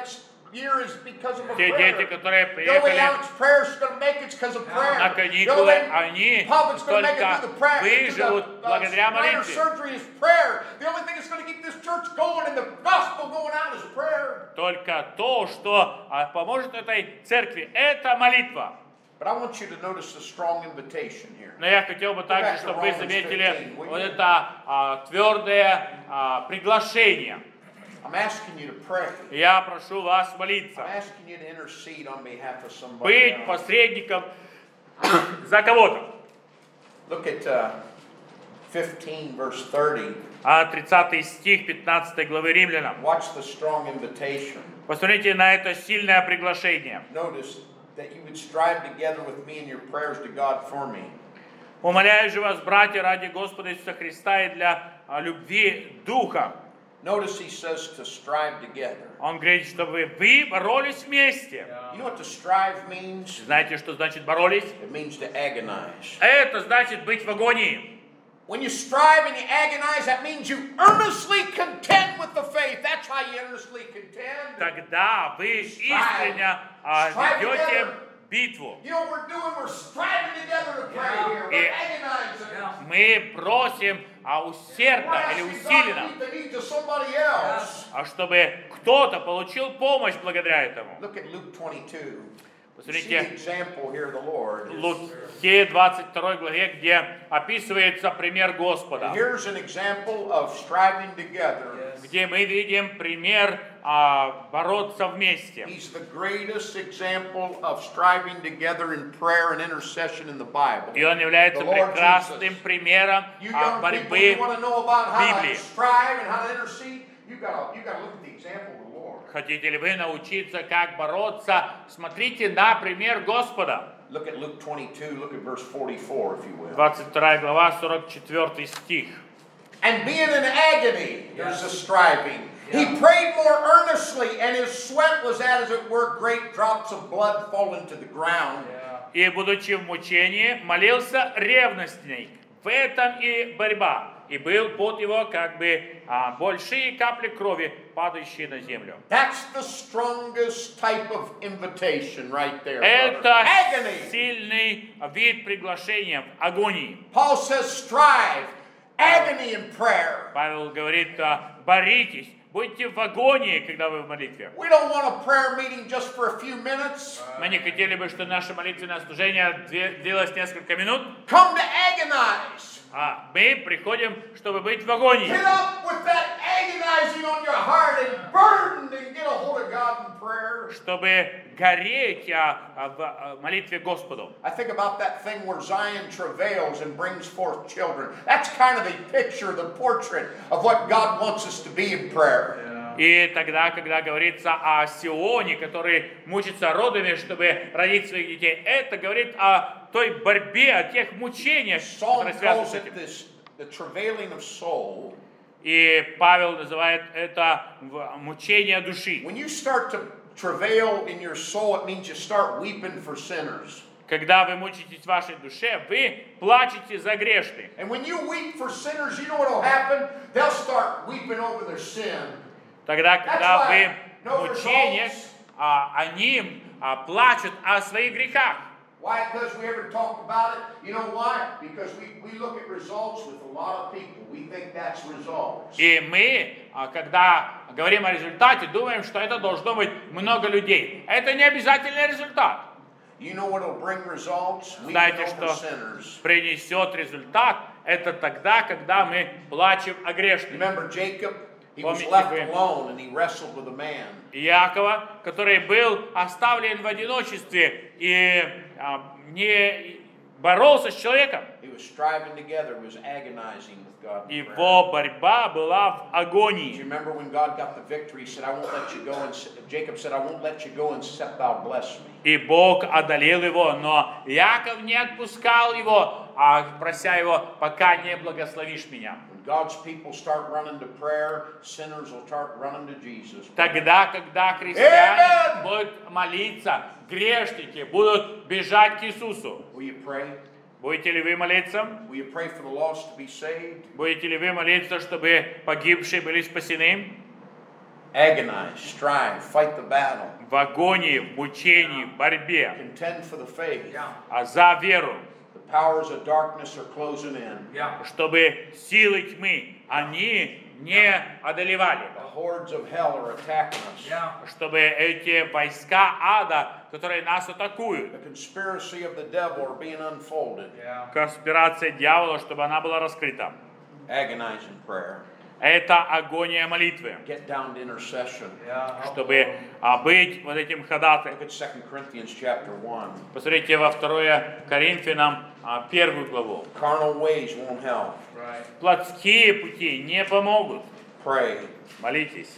year is because of a Те дети, prayer. которые The only приехали Alex prayer's going to make it's because of prayer. на The каникулы, only они public's going to make it только through the prayer. выживут through the, благодаря uh, minor молитве. surgery is prayer. The only thing that's going to keep this church going and the gospel going out is prayer. Только то, что а, поможет этой церкви, это молитва. But I want you to notice the strong invitation here. Но я хотел бы также, back to чтобы вы Romans заметили fifteen, will вот you? это а, твердое а, приглашение. I'm asking you to pray. Я прошу вас молиться, I'm asking you to intercede on behalf of somebody быть else. посредником за кого-то. Look at uh, fifteen, verse thirty. А тридцатый стих пятнадцатой главы Римлянам. Watch the strong invitation. Посмотрите на это сильное приглашение. Notice that you would strive together with me in your prayers to God for me. Умоляю же вас, братья, ради Господа Иисуса Христа и для а, любви Духа. Notice he says to strive together. Он говорит, чтобы вы боролись вместе. You know what to strive means? Знаете, что значит боролись? It means to agonize. Это значит быть в агонии. When you strive and you agonize, that means you earnestly contend with the faith. That's how you earnestly contend. Тогда вы искренне а, Strive ведете together. битву. You know what we're doing? We're striving together to pray here. We're И agonizing. мы просим а, усердно We're или asking God to усиленно, meet the needs of somebody else. а чтобы кто-то получил помощь благодаря этому. Look at Luke twenty-two. You see the Посмотрите, example here of the Lord. Луки двадцать второй главе, где описывается пример Господа, Here's an example of striving together. где мы видим пример а, бороться вместе. He's the greatest example of striving together in prayer and intercession in the Bible. И он является The Lord прекрасным Jesus. примером You а, young people, борьбы. you want to know about how to Библии. strive and how to intercede? You got you got to look at the example of the Lord. Хотите ли вы научиться, как бороться? Смотрите на пример Господа. Look at Luke twenty-two. Look at verse forty-four, if you will. двадцать вторая глава, сорок четвёртый стих. And being in agony, there's a striving. He prayed more earnestly, and his sweat was as it were great drops of blood falling to the ground. И, будучи в мучении, молился ревностней. В этом и борьба. И был пот его, как бы а, большие капли крови, падающие на землю. That's the strongest type of invitation right there. Это brother. Agony. сильный вид приглашения в агонии. Paul says, strive, agony in prayer. Павел говорит, а, боритесь, будьте в агонии, когда вы в молитве. We don't want a prayer meeting just for a few minutes. Мы не хотели бы, чтобы наше молитвенное служение две- длилось несколько минут, Come to agonize. а мы приходим, чтобы быть в агонии. Get up with that agonizing on your heart and burden and get a hold of God in prayer. Чтобы гореть а, а, в а, молитве Господу. I think about that thing where Zion travails and brings forth children. That's kind of the picture, the portrait of what God wants us to be in prayer. И тогда, когда говорится о Сионе, который мучится родами, чтобы родить своих детей, это говорит о той борьбе, о тех мучениях, Psalm которые связаны calls с it этим. this, the travailing of soul. И Павел называет это в- мучение души. When you start to travail in your soul, it means you start weeping for sinners. Когда вы мучитесь в вашей душе, вы плачете за грешных. And when you weep for sinners, you know what will happen? They'll start weeping over their sin. Тогда, когда That's вы why no в мучениях, results. а, они а, плачут о своих грехах. Why? Because we ever talk about it? You know why? Because we, we look at results with a lot of people. We think that's results. И мы, а, когда говорим о результате, думаем, что это должно быть много людей. Это не обязательный результат. You know what will bring results? Weeping Знаете, over что sinners. принесет результат, это тогда, когда мы плачем о грешных. Remember Jacob? He was Помните left вы alone and he wrestled with a man. Иакова, который был оставлен в одиночестве и а, не боролся с человеком. He was striving together, he was agonizing with God in prayer. Его борьба была в Do you агонии. remember when God got the victory? He said, I won't let you go. And Jacob said, I won't let you go except thou bless me. И Бог одолел его, но Иаков не отпускал его, а прося его, пока не благословишь меня. When God's people start running to prayer, sinners will start running to Jesus. Тогда, когда христиане Amen. будут молиться, грешники будут бежать к Иисусу. Will you pray? Будете ли вы молиться? Will you pray for the lost to be saved? Будете ли вы молиться, чтобы погибшие были спасены? Agonize, strive, fight the battle. В агонии, в мучении, в борьбе, Contend for the faith. а за веру, The powers of darkness are closing in. чтобы силы тьмы, они не одолевали. The hordes of hell are attacking us. Чтобы эти войска ада, которые нас атакуют, The conspiracy of the devil are being unfolded. конспирация дьявола, чтобы она была раскрыта. Agonize in prayer. Это агония молитвы, Get down to intercession. чтобы а, быть вот этим ходатаем. Look at Second Corinthians chapter one. Посмотрите во второе Коринфянам а, первую главу. Carnal ways won't help. Плотские пути не помогут. Pray. Молитесь.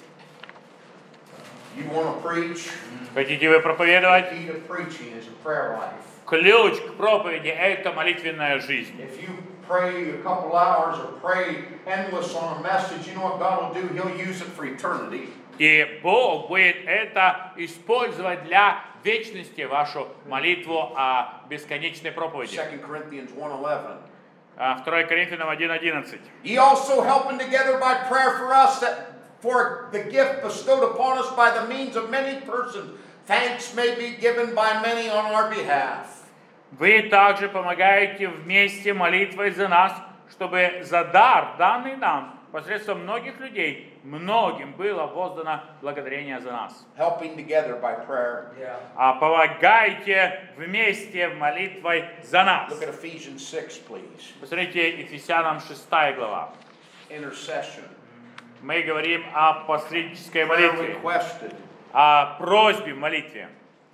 You want to preach? Хотите вы проповедовать? The key to preaching is a prayer life. Ключ к проповеди – это молитвенная жизнь. If you pray a couple hours or pray endless on a message, you know what God will do? He'll use it for eternity. И Бог будет это использовать для вечности, вашу молитву о бесконечной проповеди. Second Corinthians one eleven. второе Коринфянам один одиннадцать. Ye also helping together by prayer for us, that for the gift bestowed upon us by the means of many persons, thanks may be given by many on our behalf. Вы также помогаете вместе молитвой за нас, чтобы за дар, данный нам, посредством многих людей, многим было воздано благодарение за нас. Helping together by prayer. А помогайте вместе молитвой за нас. Look at Ephesians six, please. Посмотрите, Ефесянам шестая глава. Intercession. Мы говорим о посреднической Prayer молитве, requested. о просьбе в молитве.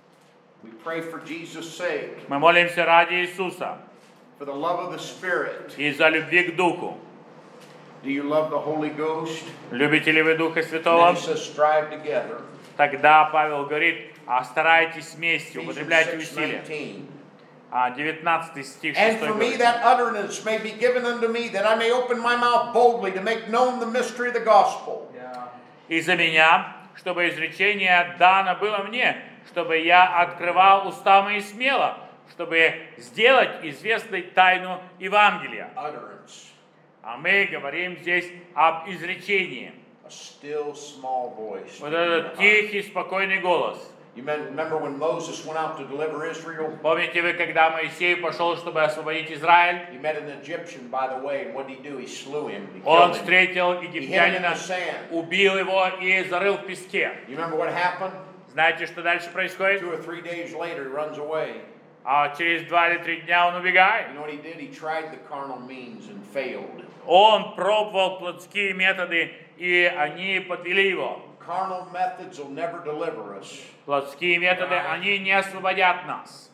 We pray for Jesus' sake, Мы молимся ради Иисуса for the love of the Spirit. и за любви к Духу. Do you love the Holy Ghost? Любите ли вы Духа And then Святого? he says, strive together. Тогда Павел говорит, а старайтесь вместе, Ephesians употребляйте six усилия. nineteen. А девятнадцатый стих And шестой for me говорит. that utterance may be given unto me, that I may open my mouth boldly to make known the mystery of the gospel. И за меня, чтобы изречение дано было мне, чтобы я открывал уста мои смело, чтобы сделать известной тайну Евангелия. Utterance. А мы говорим здесь об изречении. A still small voice. Вот этот тихий, спокойный голос. You men- remember when Moses went out to deliver Israel? Помните вы, когда Моисей пошел, чтобы освободить Израиль? He met an Egyptian by the way, and what did he do? He slew him. He Он killed him. встретил He hid him in египтянина, the sand. убил его и зарыл в песке. You remember what happened? Знаете, что дальше происходит? Two or three days later, he runs away. А через два или три дня он убегает. You know what he did? He tried the carnal means and failed. Он пробовал плотские методы, и они подвели его. Carnal methods will never deliver us. Плотские методы, они не освободят нас.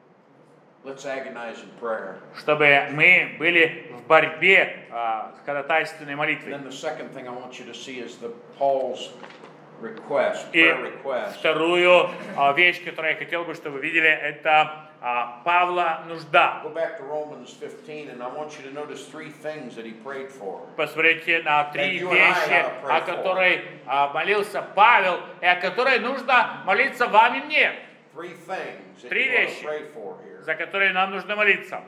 Let's agonize in prayer. Чтобы мы были в борьбе а, с ходатайственной And молитвой. then the second thing I want you to see is the Paul's request, И prayer request. вторую а, вещь, которую я хотел бы, чтобы вы видели, это а, Павла нужда. Go back to Romans fifteen, and I want you to notice three things that he prayed for. Посмотрите на три And you and I вещи, gotta pray о for. которой а, молился Павел, и о которой нужно молиться вам и мне, Three things that Три you want вещи. to pray for here. за которые нам нужно молиться.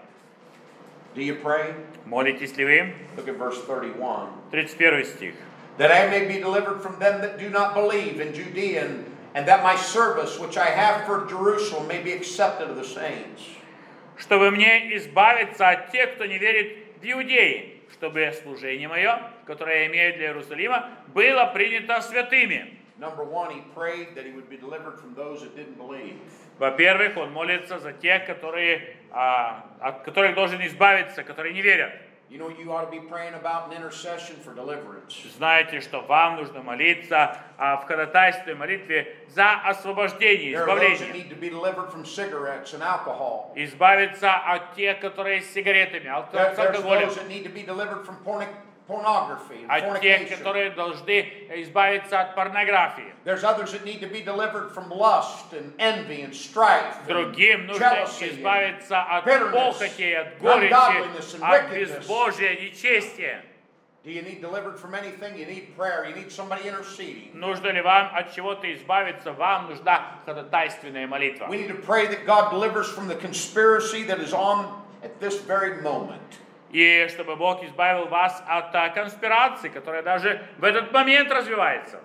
Do you pray? Молитесь ли вы? Look at verse thirty-one. тридцать первый стих. That I may be delivered from them that do not believe in Judea, and, and that my service which I have for Jerusalem may be accepted of the saints. Чтобы мне избавиться от тех, кто не верит в Иудеи, чтобы служение мое, которое я имею для Иерусалима, было принято святыми. Number one, he prayed that he would be delivered from those that didn't believe. Во-первых, он молится за тех, которые, а, от которых должен избавиться, которые не верят. You know what you ought to be praying about in intercession for deliverance? Знаете, что вам нужно молиться а, в ходатайстве молитве за освобождение, There are those that избавление. need to be delivered from cigarettes and alcohol. Избавиться от тех, которые с сигаретами, There- алко- с There's алкоголем. those that need to be delivered from porno- pornography and От тех, fornication. которые должны избавиться от порнографии. There's others that need to be delivered from lust and envy and strife and Другим нужно jealousy and избавиться от bitterness, похоти, от ungodliness горечи, and от wickedness. безбожия, нечестия. Do you need delivered from anything? You need prayer. You need somebody interceding. Нужно ли вам от чего-то избавиться? Вам нужна ходатайственная молитва. We need to pray that God delivers from the conspiracy that is on at this very moment. И чтобы Бог избавил вас от а, конспирации, которая даже в этот момент развивается.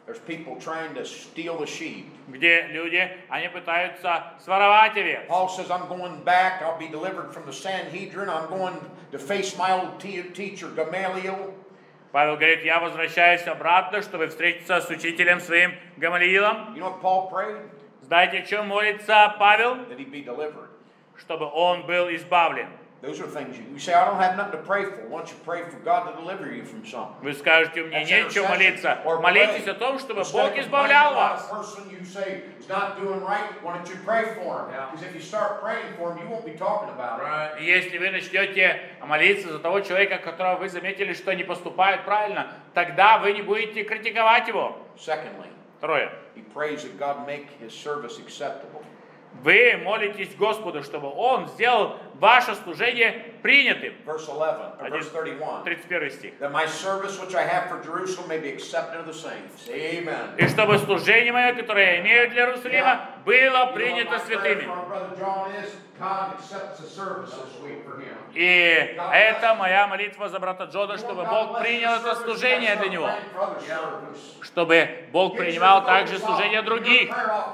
There's people trying to steal the sheep. где люди, они пытаются своровать овец. Paul says, I'm going back. I'll be delivered from the Sanhedrin. I'm going to face my old te- teacher, Gamaliel. Павел говорит, я возвращаюсь обратно, чтобы встретиться с учителем своим Гамалиилом. You know what Paul prayed? Знаете, о чем молится Павел? That he be delivered. Чтобы он был избавлен. Those are things you, you say, I don't have nothing to pray for. Why don't you pray for God to deliver you from something? Вы скажете, у меня That's нечего молиться. intercession. Or Молитесь pray. о том, чтобы Instead Бог of избавлял complaining about вас. a person you say is not doing right, why don't you pray for him? Yeah. Because if you start praying for him, you won't be talking about it. И если вы начнете молиться за того человека, которого вы заметили, что не поступает правильно, тогда вы не будете критиковать его. Secondly, Второе. he prays that God make his service acceptable. Вы молитесь Господу, чтобы Он сделал ваше служение принятым. Verse eleven, or verse thirty-one. тридцать первый стих. That my service which I have for Jerusalem may be accepted of the saints. Amen. И чтобы служение мое, которое я имею для Иерусалима, было принято You know what my prayer святыми. for our brother John is? God accepts the service this week for him. И это моя молитва за брата Джона, чтобы Бог принял это служение для него. Чтобы Бог принимал также служение других.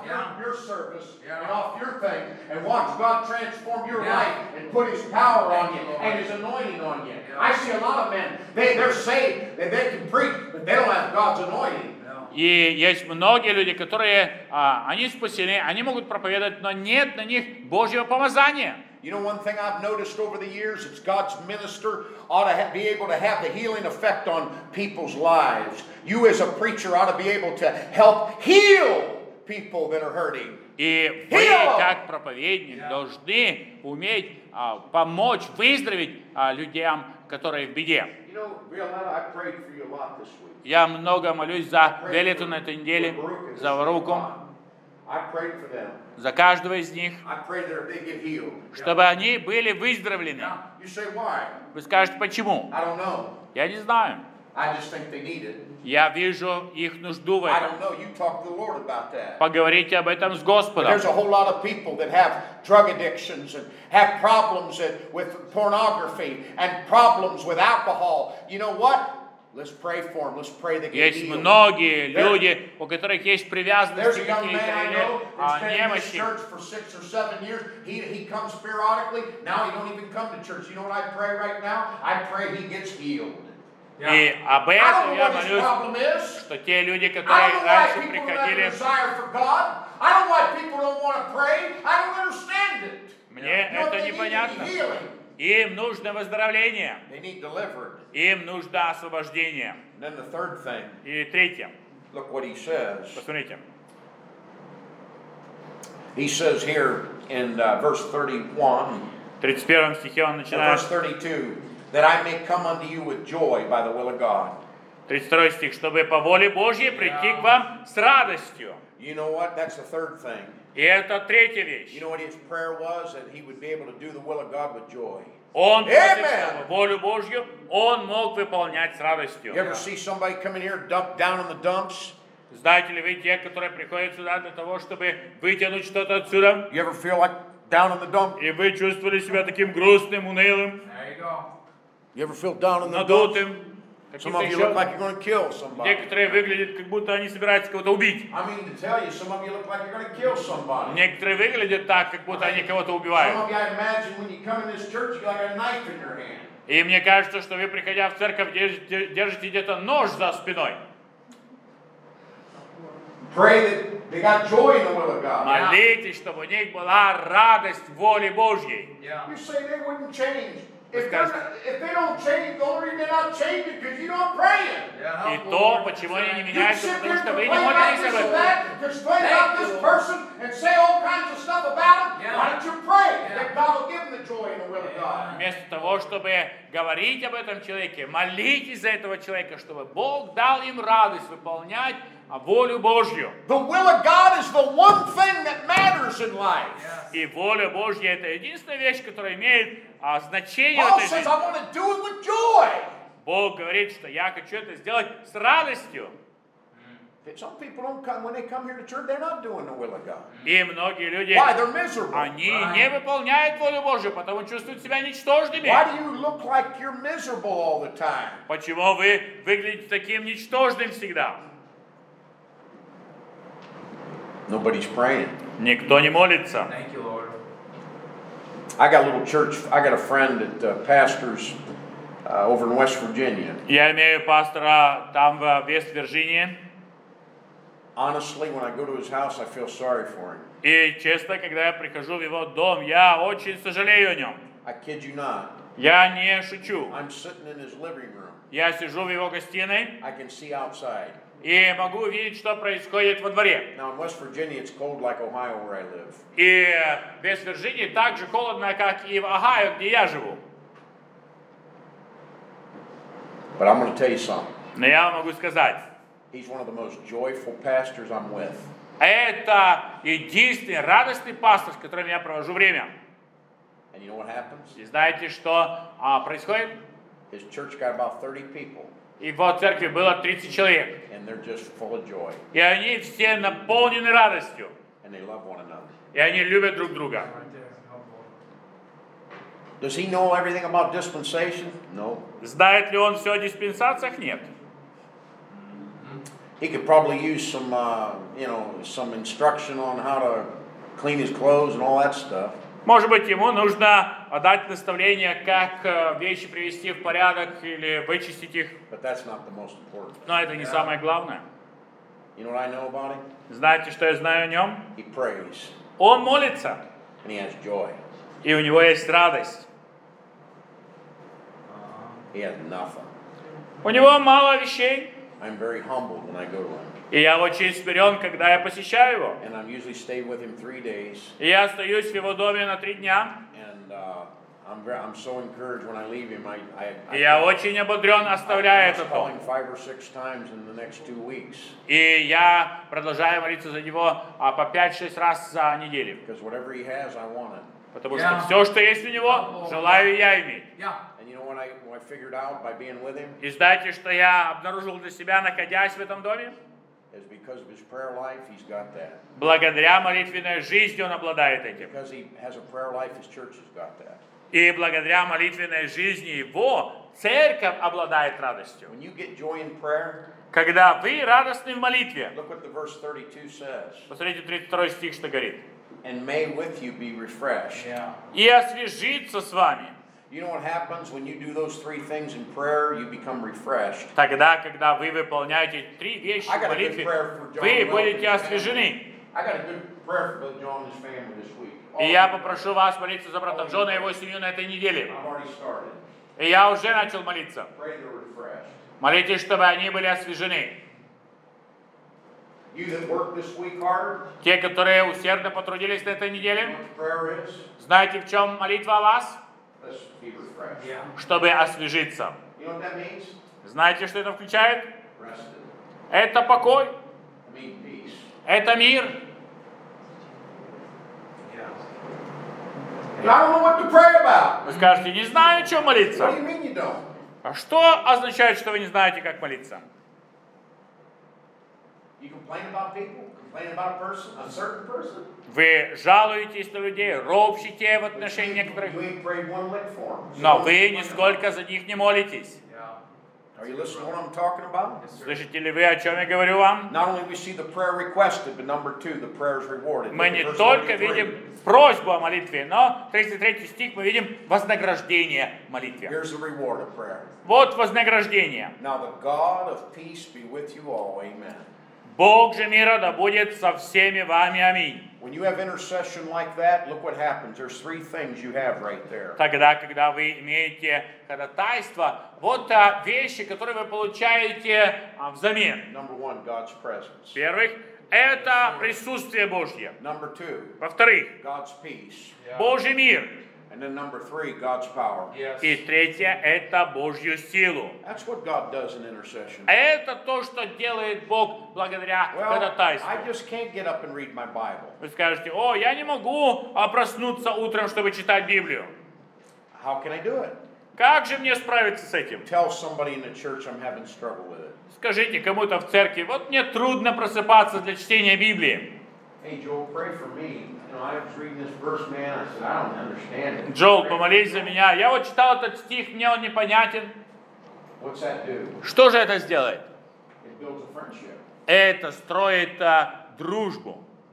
И есть многие люди, которые, а, они спасены, они могут проповедовать, но нет на них Божьего помазания. You know, one thing I've noticed over the years, it's God's minister ought to have, be able to have the healing effect on people's lives. You as a preacher ought to be able to help heal people that are hurting. И вы, как проповедник, должны уметь а, помочь, выздороветь а, людям, которые в беде. You know, Violetta, I prayed for you a lot this week. Я много молюсь за Велету на этой неделе, за Варуку, I prayed for them. за каждого из них, I pray that they get healed. чтобы они были выздоровлены. You say why? Вы скажете, почему? I don't know. Я не знаю. I just think they need it. Я вижу их нужду в I этом. don't know. You talk to the Lord about that. Поговорите об этом с But Господом. there's a whole lot of people that have drug addictions and have problems that- with pornography and problems with alcohol. You know what? Let's pray for them. Let's pray they get Есть healed. многие люди, у которых есть There's привязанности a young какие-то man I или know а, that's been in this немощи. church for six or seven years. He, he comes periodically. Now he don't even come to church. You know what I pray right now? I pray he gets healed. И об I don't этом know я what his молюсь, problem is. что те люди, I которые don't know why раньше people don't have a приходили, desire for God. I don't know why people don't want to pray. I don't understand it. мне You know, это they need непонятно. healing. Им нужно выздоровление, They need delivered. им нужно освобождение. And then the third thing, И третье, look what he says. посмотрите. He says here in uh, verse thirty-one, В тридцать первом стихе он and начинает, verse thirty-two, that I may come unto you with joy by the will of God. тридцать второй стих, чтобы по воле Божьей прийти к вам с радостью. You know what? That's the third thing. И это третья вещь. You know what his prayer was? That he would be able to do the will of God with joy. Он просит, Amen. чтобы волю Божью он мог выполнять с радостью. You ever see somebody come in here dump down in the dumps? Знаете ли вы те, которые приходят сюда для того, чтобы вытянуть что-то отсюда? You ever feel like down in the dump? И вы чувствовали себя таким грустным, унылым, There you go. You ever feel down in the dumps? надутым? Some Каким-то of you look еще? like you're going to kill somebody. Некоторые выглядят, как будто они собираются кого-то убить. I mean to tell you, some of you look like you're going to kill somebody. Некоторые выглядят так, как будто они кого-то Some убивают. of you, I imagine, when you come in this church, you got a knife in your hand. И мне кажется, что вы, приходя в церковь, держите, держите где-то нож за спиной. Pray that they got joy in the will of God. Молитесь, чтобы у них была радость воли Божьей. Yeah. You say they wouldn't change. If, Because- they're not- if they don't change, the only reason they're not changing because you don't praying. Yeah, И help, то, Lord. почему они не You меняются, sit потому there что and вы не complain about молитесь this об and этом. that, complain Thank about you, this Lord. person, and say all kinds of stuff about them. Yeah. Why don't you pray Yeah. that God will give them the joy and the will of God? Вместо того, чтобы говорить об этом человеке, молитесь за этого человека, чтобы Бог дал им радость выполнять волю Божью. The will of God is the one thing that matters in life. Yes. И воля Божья — это единственная вещь, которая имеет а, значение в Paul этой says, жизни. I want to do it with joy. Бог говорит, что я хочу это сделать с радостью. Some people don't come, when they come here to church, they're not doing the will of God. И многие люди, Why? They're miserable. они не выполняют волю Божью, потому чувствуют себя ничтожными. Why do you look like you're miserable all the time? Почему вы выглядите таким ничтожным всегда? Nobody's praying. Никто не молится. Thank you, Lord. I got a little church. I got a friend that uh, pastors uh, over in West Virginia. Я имею пастора там в Вест-Вирджинии. Honestly, when I go to his house, I feel sorry for him. И честно, когда я прихожу в его дом, я очень сожалею о нем. I kid you not. Я не шучу. I'm sitting in his living room. Я сижу в его гостиной I can see outside. и могу увидеть, что происходит во дворе. Now in West Virginia, it's cold like Ohio where I live. И в Вест-Вирджинии так же холодно, как и в Огайо, где я живу. But I'm going to tell you something. Но я вам могу сказать, He's one of the most joyful pastors I'm with. это единственный радостный пастор, с которым я провожу время. And you know what happens? И знаете, что а, происходит? His church got about thirty people, И в его церкви было тридцать человек. and they're just full of joy, И они все наполнены радостью. and they love one another. И они любят друг друга. Right there. Helpful. Does he know everything about dispensation? No. Знает ли он все о диспенсациях? Нет. He could probably use some, uh, you know, some instruction on how to clean his clothes and all that stuff. Может быть, ему нужно дать наставление, как э, вещи привести в порядок или вычистить их. But that's not the most important. Но это не самое главное. You know what I know about him? Знаете, что я знаю о нем? He prays, Он молится, and he has joy. и у него есть радость. He has nothing. У него мало вещей, I'm very humbled when I go to him. и я очень смирен, когда я посещаю его. And I'm usually stay with him three days. И я остаюсь в его доме на три дня. And uh, I'm very, I'm so encouraged when I leave him. I, I, I И я очень ободрен, оставляя I этот call дом. him five or six times in the next two weeks. И я продолжаю молиться за него а, по пять-шесть раз за неделю. Because whatever he has, I want it. Потому что Yeah. все, что есть у него, желаю я иметь. Yeah. And you know what I, what I figured out by being with him? И знаете, что я обнаружил для себя, находясь в этом доме? Is because of his prayer life, he's got that. Благодаря молитвенной жизни он обладает этим. Because he has a prayer life, his church has got that. И благодаря молитвенной жизни его церковь обладает радостью. When you get joy in prayer, Когда вы радостны в молитве, look what the verse thirty-two says. посмотрите тридцать второй стих, что говорит. And may with you be refreshed. Yeah. И освежится с вами. You know what happens when you do those three things in prayer? You become refreshed. Тогда, когда вы выполняете три вещи I в got a good молитве, prayer for John вы Wilk and будете his освежены. I got a good prayer for Brother John and his family this week. И я попрошу вас молиться за брата Джона и его семью на этой неделе. I've already started. И я уже начал молиться. Pray they're refreshed. Молитесь, чтобы они были освежены. You that work this week hard, Те, которые усердно потрудились на этой you know неделе, what prayer is? знаете, в чем молитва о вас? Let's be refreshed. Yeah. Чтобы освежиться. You know what that means? Знаете, что это включает? Rested. Это покой, I mean peace. это мир. Yeah. And I don't know what to pray about. Вы скажете, не знаю, о чем What do молиться. you mean you don't? А что означает, что вы не знаете, как молиться? You complain about people? Complain about a person, a certain person? Вы жалуетесь на людей, ропщите в But отношении you, некоторых, you ain't prayed one lick for them. но вы нисколько за них не молитесь. Yeah. Are you listening to what I'm talking about? Yes, sir. Слышите ли вы, о чем я говорю вам? Not only we see the prayer requested, but number two, the prayer is rewarded. Мы Look at не verse только thirty-three. видим просьбу о молитве, но тридцать третий стих мы видим вознаграждение молитве. Here's the reward of prayer. Вот вознаграждение. Now the God of peace be with you all. Amen. Бог же мира да будет со всеми вами. Аминь. When you have intercession like that, look what happens. There's three things you have right there. Тогда, когда вы имеете ходатайство, вот а, вещи, которые вы получаете а, взамен. Number one, God's presence. Во-первых, это присутствие Божье. Number two, Во-вторых, God's peace. Yeah. Божий мир. And then number three, God's power. Yes. И третье, это Божью силу. That's what God does in intercession. Это то, что делает Бог благодаря Well, ходатайству. I just can't get up and read my Bible. Вы скажете, о, я не могу а, проснуться утром, чтобы читать Библию. How can I do it? Как же мне справиться с этим? Tell somebody in the church I'm having struggle with it. Скажите кому-то в церкви, вот мне трудно просыпаться для чтения Библии. Hey, Joel, pray for me. You know, I was reading this verse, man. I said, I don't understand it. Джоэл, помолись за меня. Я вот читал этот стих, мне он непонятен. What's that do? Что же это сделает? It builds a friendship. Это строит а, дружбу.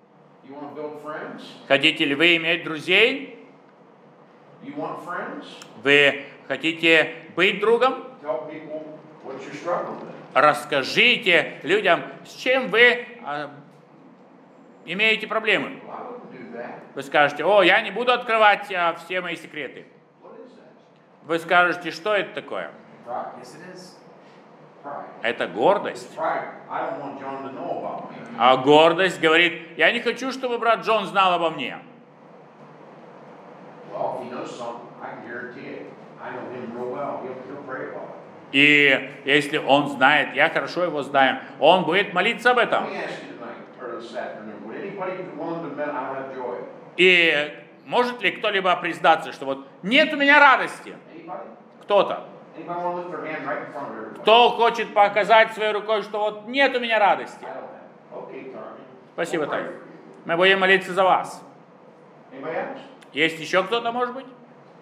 You want to build friends? Хотите ли вы иметь друзей? You want friends? Вы хотите быть другом? Tell people what you're struggling with. Расскажите людям, с чем вы а, имеете проблемы. Well, I wouldn't do that. Вы скажете: о, я не буду открывать а, все мои секреты. What is that? Вы скажете, что это такое? Pride. Yes, it is. Pride. Это It's гордость. pride. I don't want John to know about me. А гордость говорит: я не хочу, чтобы брат Джон знал обо мне. Well, if he knows something, I can guarantee it. I know him real well. He'll, he'll pray about it. И если он знает, я хорошо его знаю, он будет молиться об Let этом. me ask you tonight, or this afternoon, would anybody be willing to admit I don't have joy? И может ли кто-либо признаться, что вот нет у меня радости? Anybody? Кто-то. Anybody want to lift their hand right in front of everybody? Кто хочет показать своей рукой, что вот нет у меня радости? I don't have. Okay, Tommy. Спасибо, We'll pray Таня. for you. Мы будем молиться за вас. Anybody else? Есть еще кто-то, может быть?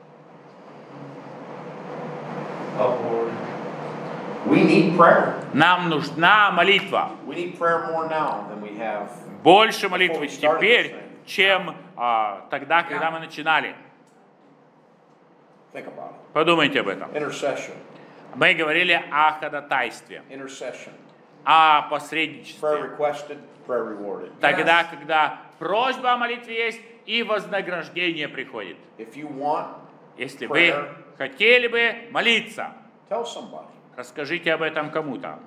Oh, Lord. We need prayer. Нам нужна молитва. We need prayer more now than we have. Больше молитвы теперь, чем а, тогда, когда мы начинали. Think about it. Подумайте об этом. Intercession. Мы говорили о ходатайстве, Intercession. о Prayer посредничестве. requested, prayer rewarded. Тогда, когда просьба о молитве есть и вознаграждение приходит. If you want, Если вы хотели бы молиться, tell somebody. расскажите об этом кому-то.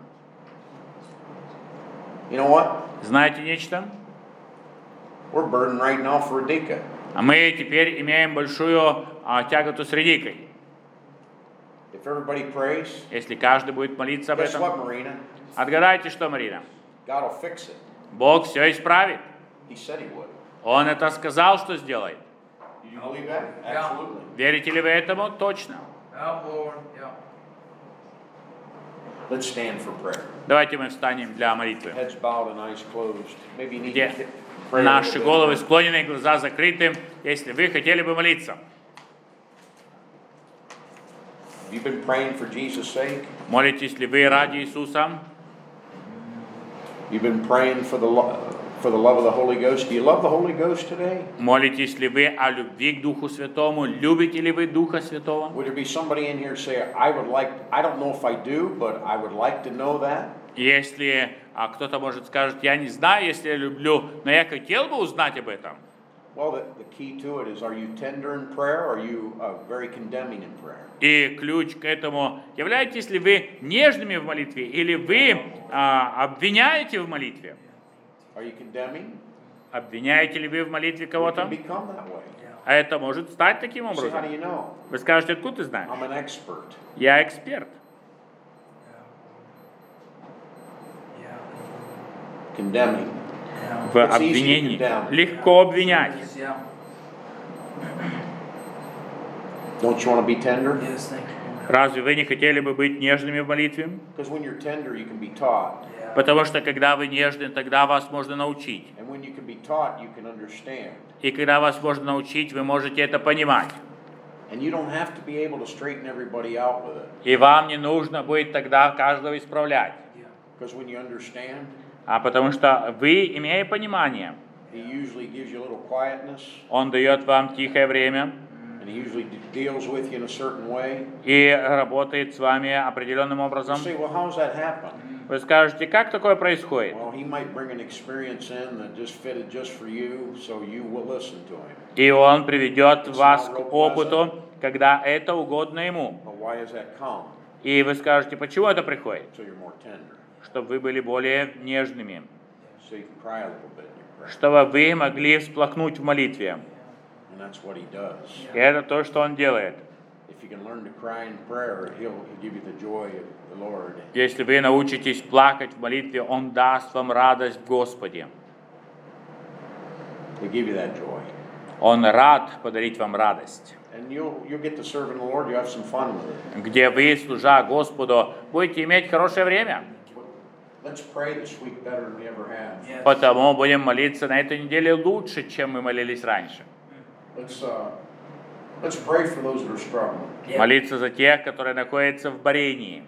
You know what? Знаете нечто? We're burdened right now for Radika. А мы теперь имеем большую а, тяготу с редикой. If everybody prays, Если каждый будет молиться об guess этом, what, Marina? отгадайте, что, Марина? God will fix it. Бог все исправит. He said he would. Он это сказал, что сделает. Do you believe that? Yeah. Absolutely. Верите ли вы этому? Точно. Oh, Lord. Yeah. Let's stand for prayer. Давайте мы встанем для молитвы, Heads bowed and eyes closed. Maybe you need где to pray a наши little bit. головы склонены, глаза закрыты, если вы хотели бы молиться. Have you been praying for Jesus' sake? Молитесь ли вы ради Иисуса? You've been praying for the lo- for the love of the Holy Ghost. Do you love the Holy Ghost today? Молитесь ли вы о любви к Духу Святому? Любите ли вы Духа Святого? Would there be somebody in here say, I would like, I don't know if I do, but I would like to know that? Если а кто-то может скажет: я не знаю, если я люблю, но я хотел бы узнать об этом. Well, the, the key to it is, are you tender in prayer or are you uh, very condemning in prayer? И ключ к этому: являетесь ли вы нежными в молитве, или вы а, обвиняете в молитве? Are you condemning? Обвиняете ли вы в молитве You can кого-то? become that way. А это может стать таким You say, how do образом. you know? Вы скажете: откуда ты знаешь? I'm an expert. Я эксперт. Yeah. Condemning. Yeah. В It's easy to обвинении. condemn. Легко обвинять. Yeah. Don't you want to be tender? Yes, thank you. Разве вы не хотели бы быть нежными в молитве? Because when you're tender, you can be taught. Yeah. Потому что когда вы нежны, тогда вас можно научить. And when you can be taught, you can understand. И когда вас можно научить, вы можете это понимать. And you don't have to be able to straighten everybody out with it. И вам не нужно будет тогда каждого исправлять. Yeah. Because when you understand, А потому что вы, имея понимание, he usually gives you a little quietness, Он дает вам тихое время and he usually d- deals with you in a certain way. и работает с вами определенным You образом. say, well, how's that happen? Вы скажете: как такое происходит? Well, he might bring an experience in that just fitted just for you, so you will listen to him. И Он приведет вас к опыту, когда это угодно Ему. But why does that come? И вы скажете: почему это приходит? So you're more tender. Чтобы вы были более нежными, So you can cry a little bit in your prayer. чтобы вы могли всплакнуть в молитве. And that's what he does. И это то, что Он делает. If you can learn to cry in prayer, he'll, he'll give you the joy of the Lord. Если вы научитесь плакать в молитве, Он даст вам радость в Господе. He'll give you that joy. Он рад подарить вам радость, And you'll, you'll get to serve in the Lord, you'll have some fun with it. где вы, служа Господу, будете иметь хорошее время. Let's pray this week better than we ever have. Yes. Потому будем молиться на этой неделе лучше, чем мы молились раньше. Let's, uh, let's pray for those that are struggling. Yeah. Молиться за тех, которые находятся в борении.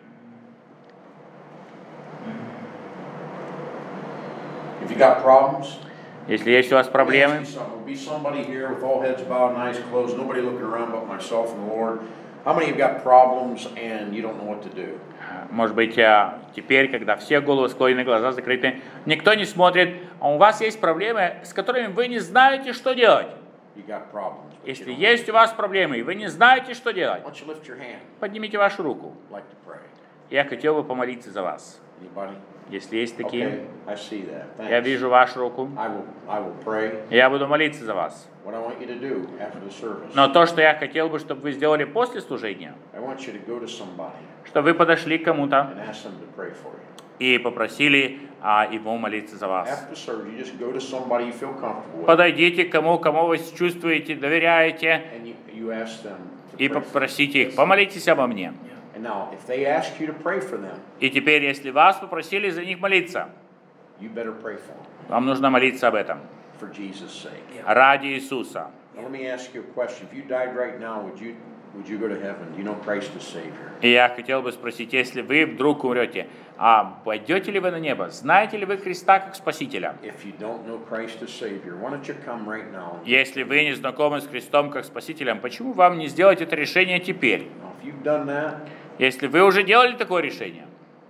If you got problems, Если есть у вас Let me проблемы, ask you something. There'll be somebody here with all heads bowed and eyes closed, nobody looking around but myself and the Lord. How many of you got problems and you don't know what to do? может быть, а, теперь, когда все головы склонены, глаза закрыты, никто не смотрит, а у вас есть проблемы, с которыми вы не знаете, что делать. You got problems. but you Если don't есть у вас проблемы, и вы не знаете, что know. делать, Why don't you lift your hand? поднимите вашу руку. I'd like to pray. Я хотел бы помолиться за вас. Anybody? Если есть Okay, такие, I see that. я Thanks. вижу вашу руку, I will, I will pray. я буду молиться за вас. What I want you to do after the service, Но то, что я хотел бы, чтобы вы сделали после служения, I want you to go to somebody чтобы вы подошли к кому-то and ask them to pray for you. и попросили а, его молиться за вас. After the service, you just go to somebody you feel comfortable with, Подойдите к кому, кому вы чувствуете, доверяете, and you, you ask them to и pray for you. попросите их, помолитесь обо мне. And now, if they ask you to pray for them, И теперь, если вас попросили за них молиться, you better pray for them вам нужно молиться об этом. for Jesus' sake. Ради Иисуса. Now, let me ask you a question. If you died right now, would you would you go to heaven? Do you know Christ as Savior? И я хотел бы спросить, если вы вдруг умрете, а пойдете ли вы на небо? Знаете ли вы Христа как Спасителя? If you don't know Christ as Savior, why don't you come right now? Если вы не знакомы с Христом как Спасителем, почему вам не сделать это решение теперь? Now, if you've done that, Если вы уже делали такое решение,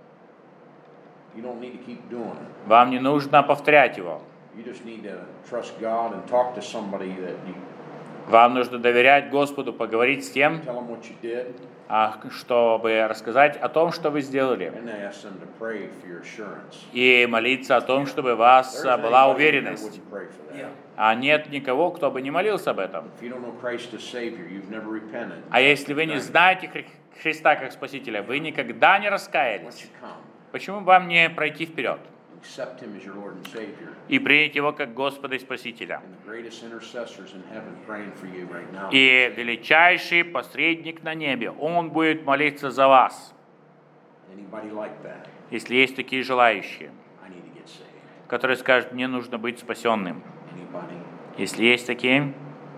you don't need to keep doing it. вам не нужно повторять его. You just need to trust God and talk to somebody that you Вам нужно доверять Господу, поговорить с тем, tell them what you did, а, чтобы рассказать о том, что вы сделали, and ask them to pray for your assurance. и молиться о том, чтобы у вас There а, isn't была anybody that уверенность. wouldn't pray for that. Yeah. А нет никого, кто бы не молился об этом. If you don't know Christ as Savior, you've never repented. А если вы не знаете Хри- Христа как Спасителя, вы никогда не Why don't раскаялись, you come? почему бы вам не пройти вперед Accept Him as your Lord and Savior. и принять Его как Господа и Спасителя? And the greatest intercessors in heaven praying for you right now. И величайший посредник на небе, Он будет молиться за вас, Anybody like that? если есть такие желающие, I need to get saved. которые скажут, мне нужно быть спасенным. Anybody? Если есть такие,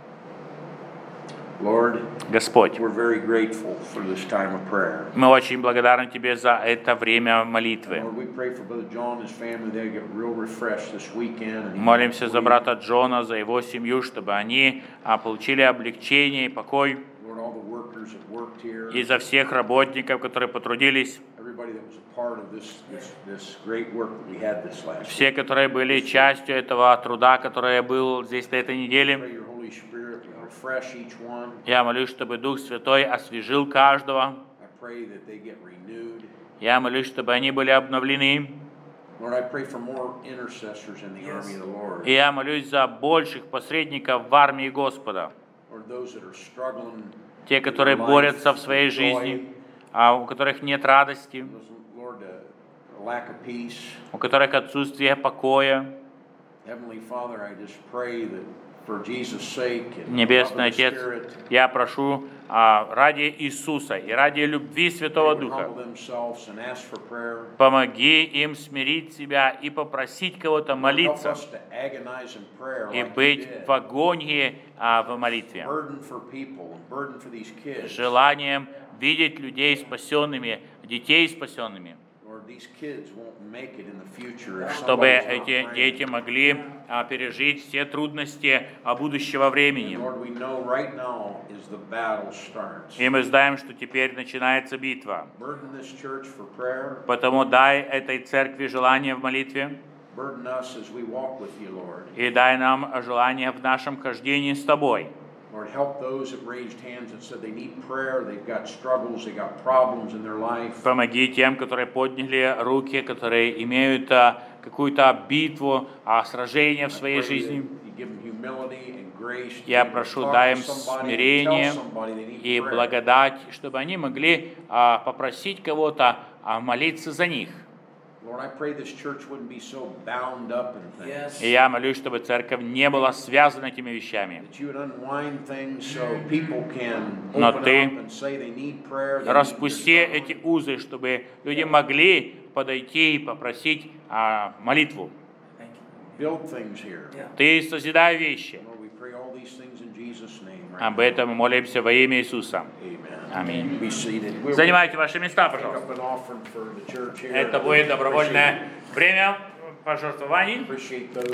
Lord, Господь, we're very grateful for this time of prayer. мы очень благодарны Тебе за это время молитвы. Lord, we pray for Brother John and his family. They get real refreshed this weekend. And Молимся за брата Джона, за его семью, чтобы они а, получили облегчение и покой, Lord, all the workers that worked here, и за всех работников, которые потрудились, everybody that was a part of this, this, this great work that we had this last week. все, которые были частью этого труда, который был здесь на этой Pray неделе. your Holy Spirit will refresh each one. Я молюсь, чтобы Дух Святой освежил каждого. I pray that they get renewed. Я молюсь, чтобы они были обновлены. Lord, I pray for more intercessors in the army of the Lord. И я молюсь за больших посредников в армии Господа. Lord, those that are struggling, Те, которые борются в своей жизни, а у которых нет радости, those, Lord, uh, a lack of peace. у которых отсутствие покоя. Heavenly Father, I just pray that for Jesus' sake and the love of Небесный the Отец, Spirit, я прошу а, ради Иисуса и ради любви they Святого would Духа, humble themselves and ask for prayer. помоги им смирить себя и попросить кого-то Help молиться us to agonize in prayer и like you быть did. в агонии а, в молитве. Burden for people and burden for these kids. Желанием видеть людей спасенными, детей спасенными, Lord, these kids won't make it in the future if чтобы somebody's not эти praying. дети могли а, пережить все трудности а, будущего времени. Lord, we know right now is the battle starts. И мы знаем, что теперь начинается битва. Burden this church for prayer. Потому дай этой церкви желание в молитве, Burden us as we walk with you, Lord. и дай нам желание в нашем хождении с Тобой. Lord, help those that raised hands that said they need prayer, they've got struggles, they got problems in their life. Помоги тем, которые подняли руки, которые имеют а, какую-то битву, а, сражение в своей Pray that жизни. you give them humility and grace to Я be able to прошу, talk дай to им somebody and смирение tell somebody they need и prayer. благодать, чтобы они могли а, попросить кого-то а, молиться за них. Lord, I pray this church wouldn't be so bound up in things. Yes. И я молюсь, чтобы церковь не была связана этими вещами. That you would unwind things so people can Но open ты up and say they need prayer. they need Распусти your stuff. эти узы, чтобы люди могли подойти и попросить а, молитву. Thank you. Build things here. Yeah. Ты созидай вещи. Lord, we pray all these things in Jesus' name. Right Об now. этом мы молимся во имя Иисуса. Amen. Аминь. Be seated. We'll Занимайте ваши места, take пожалуйста. up an offering for the church here. Это будет добровольное время пожертвований. Appreciate those.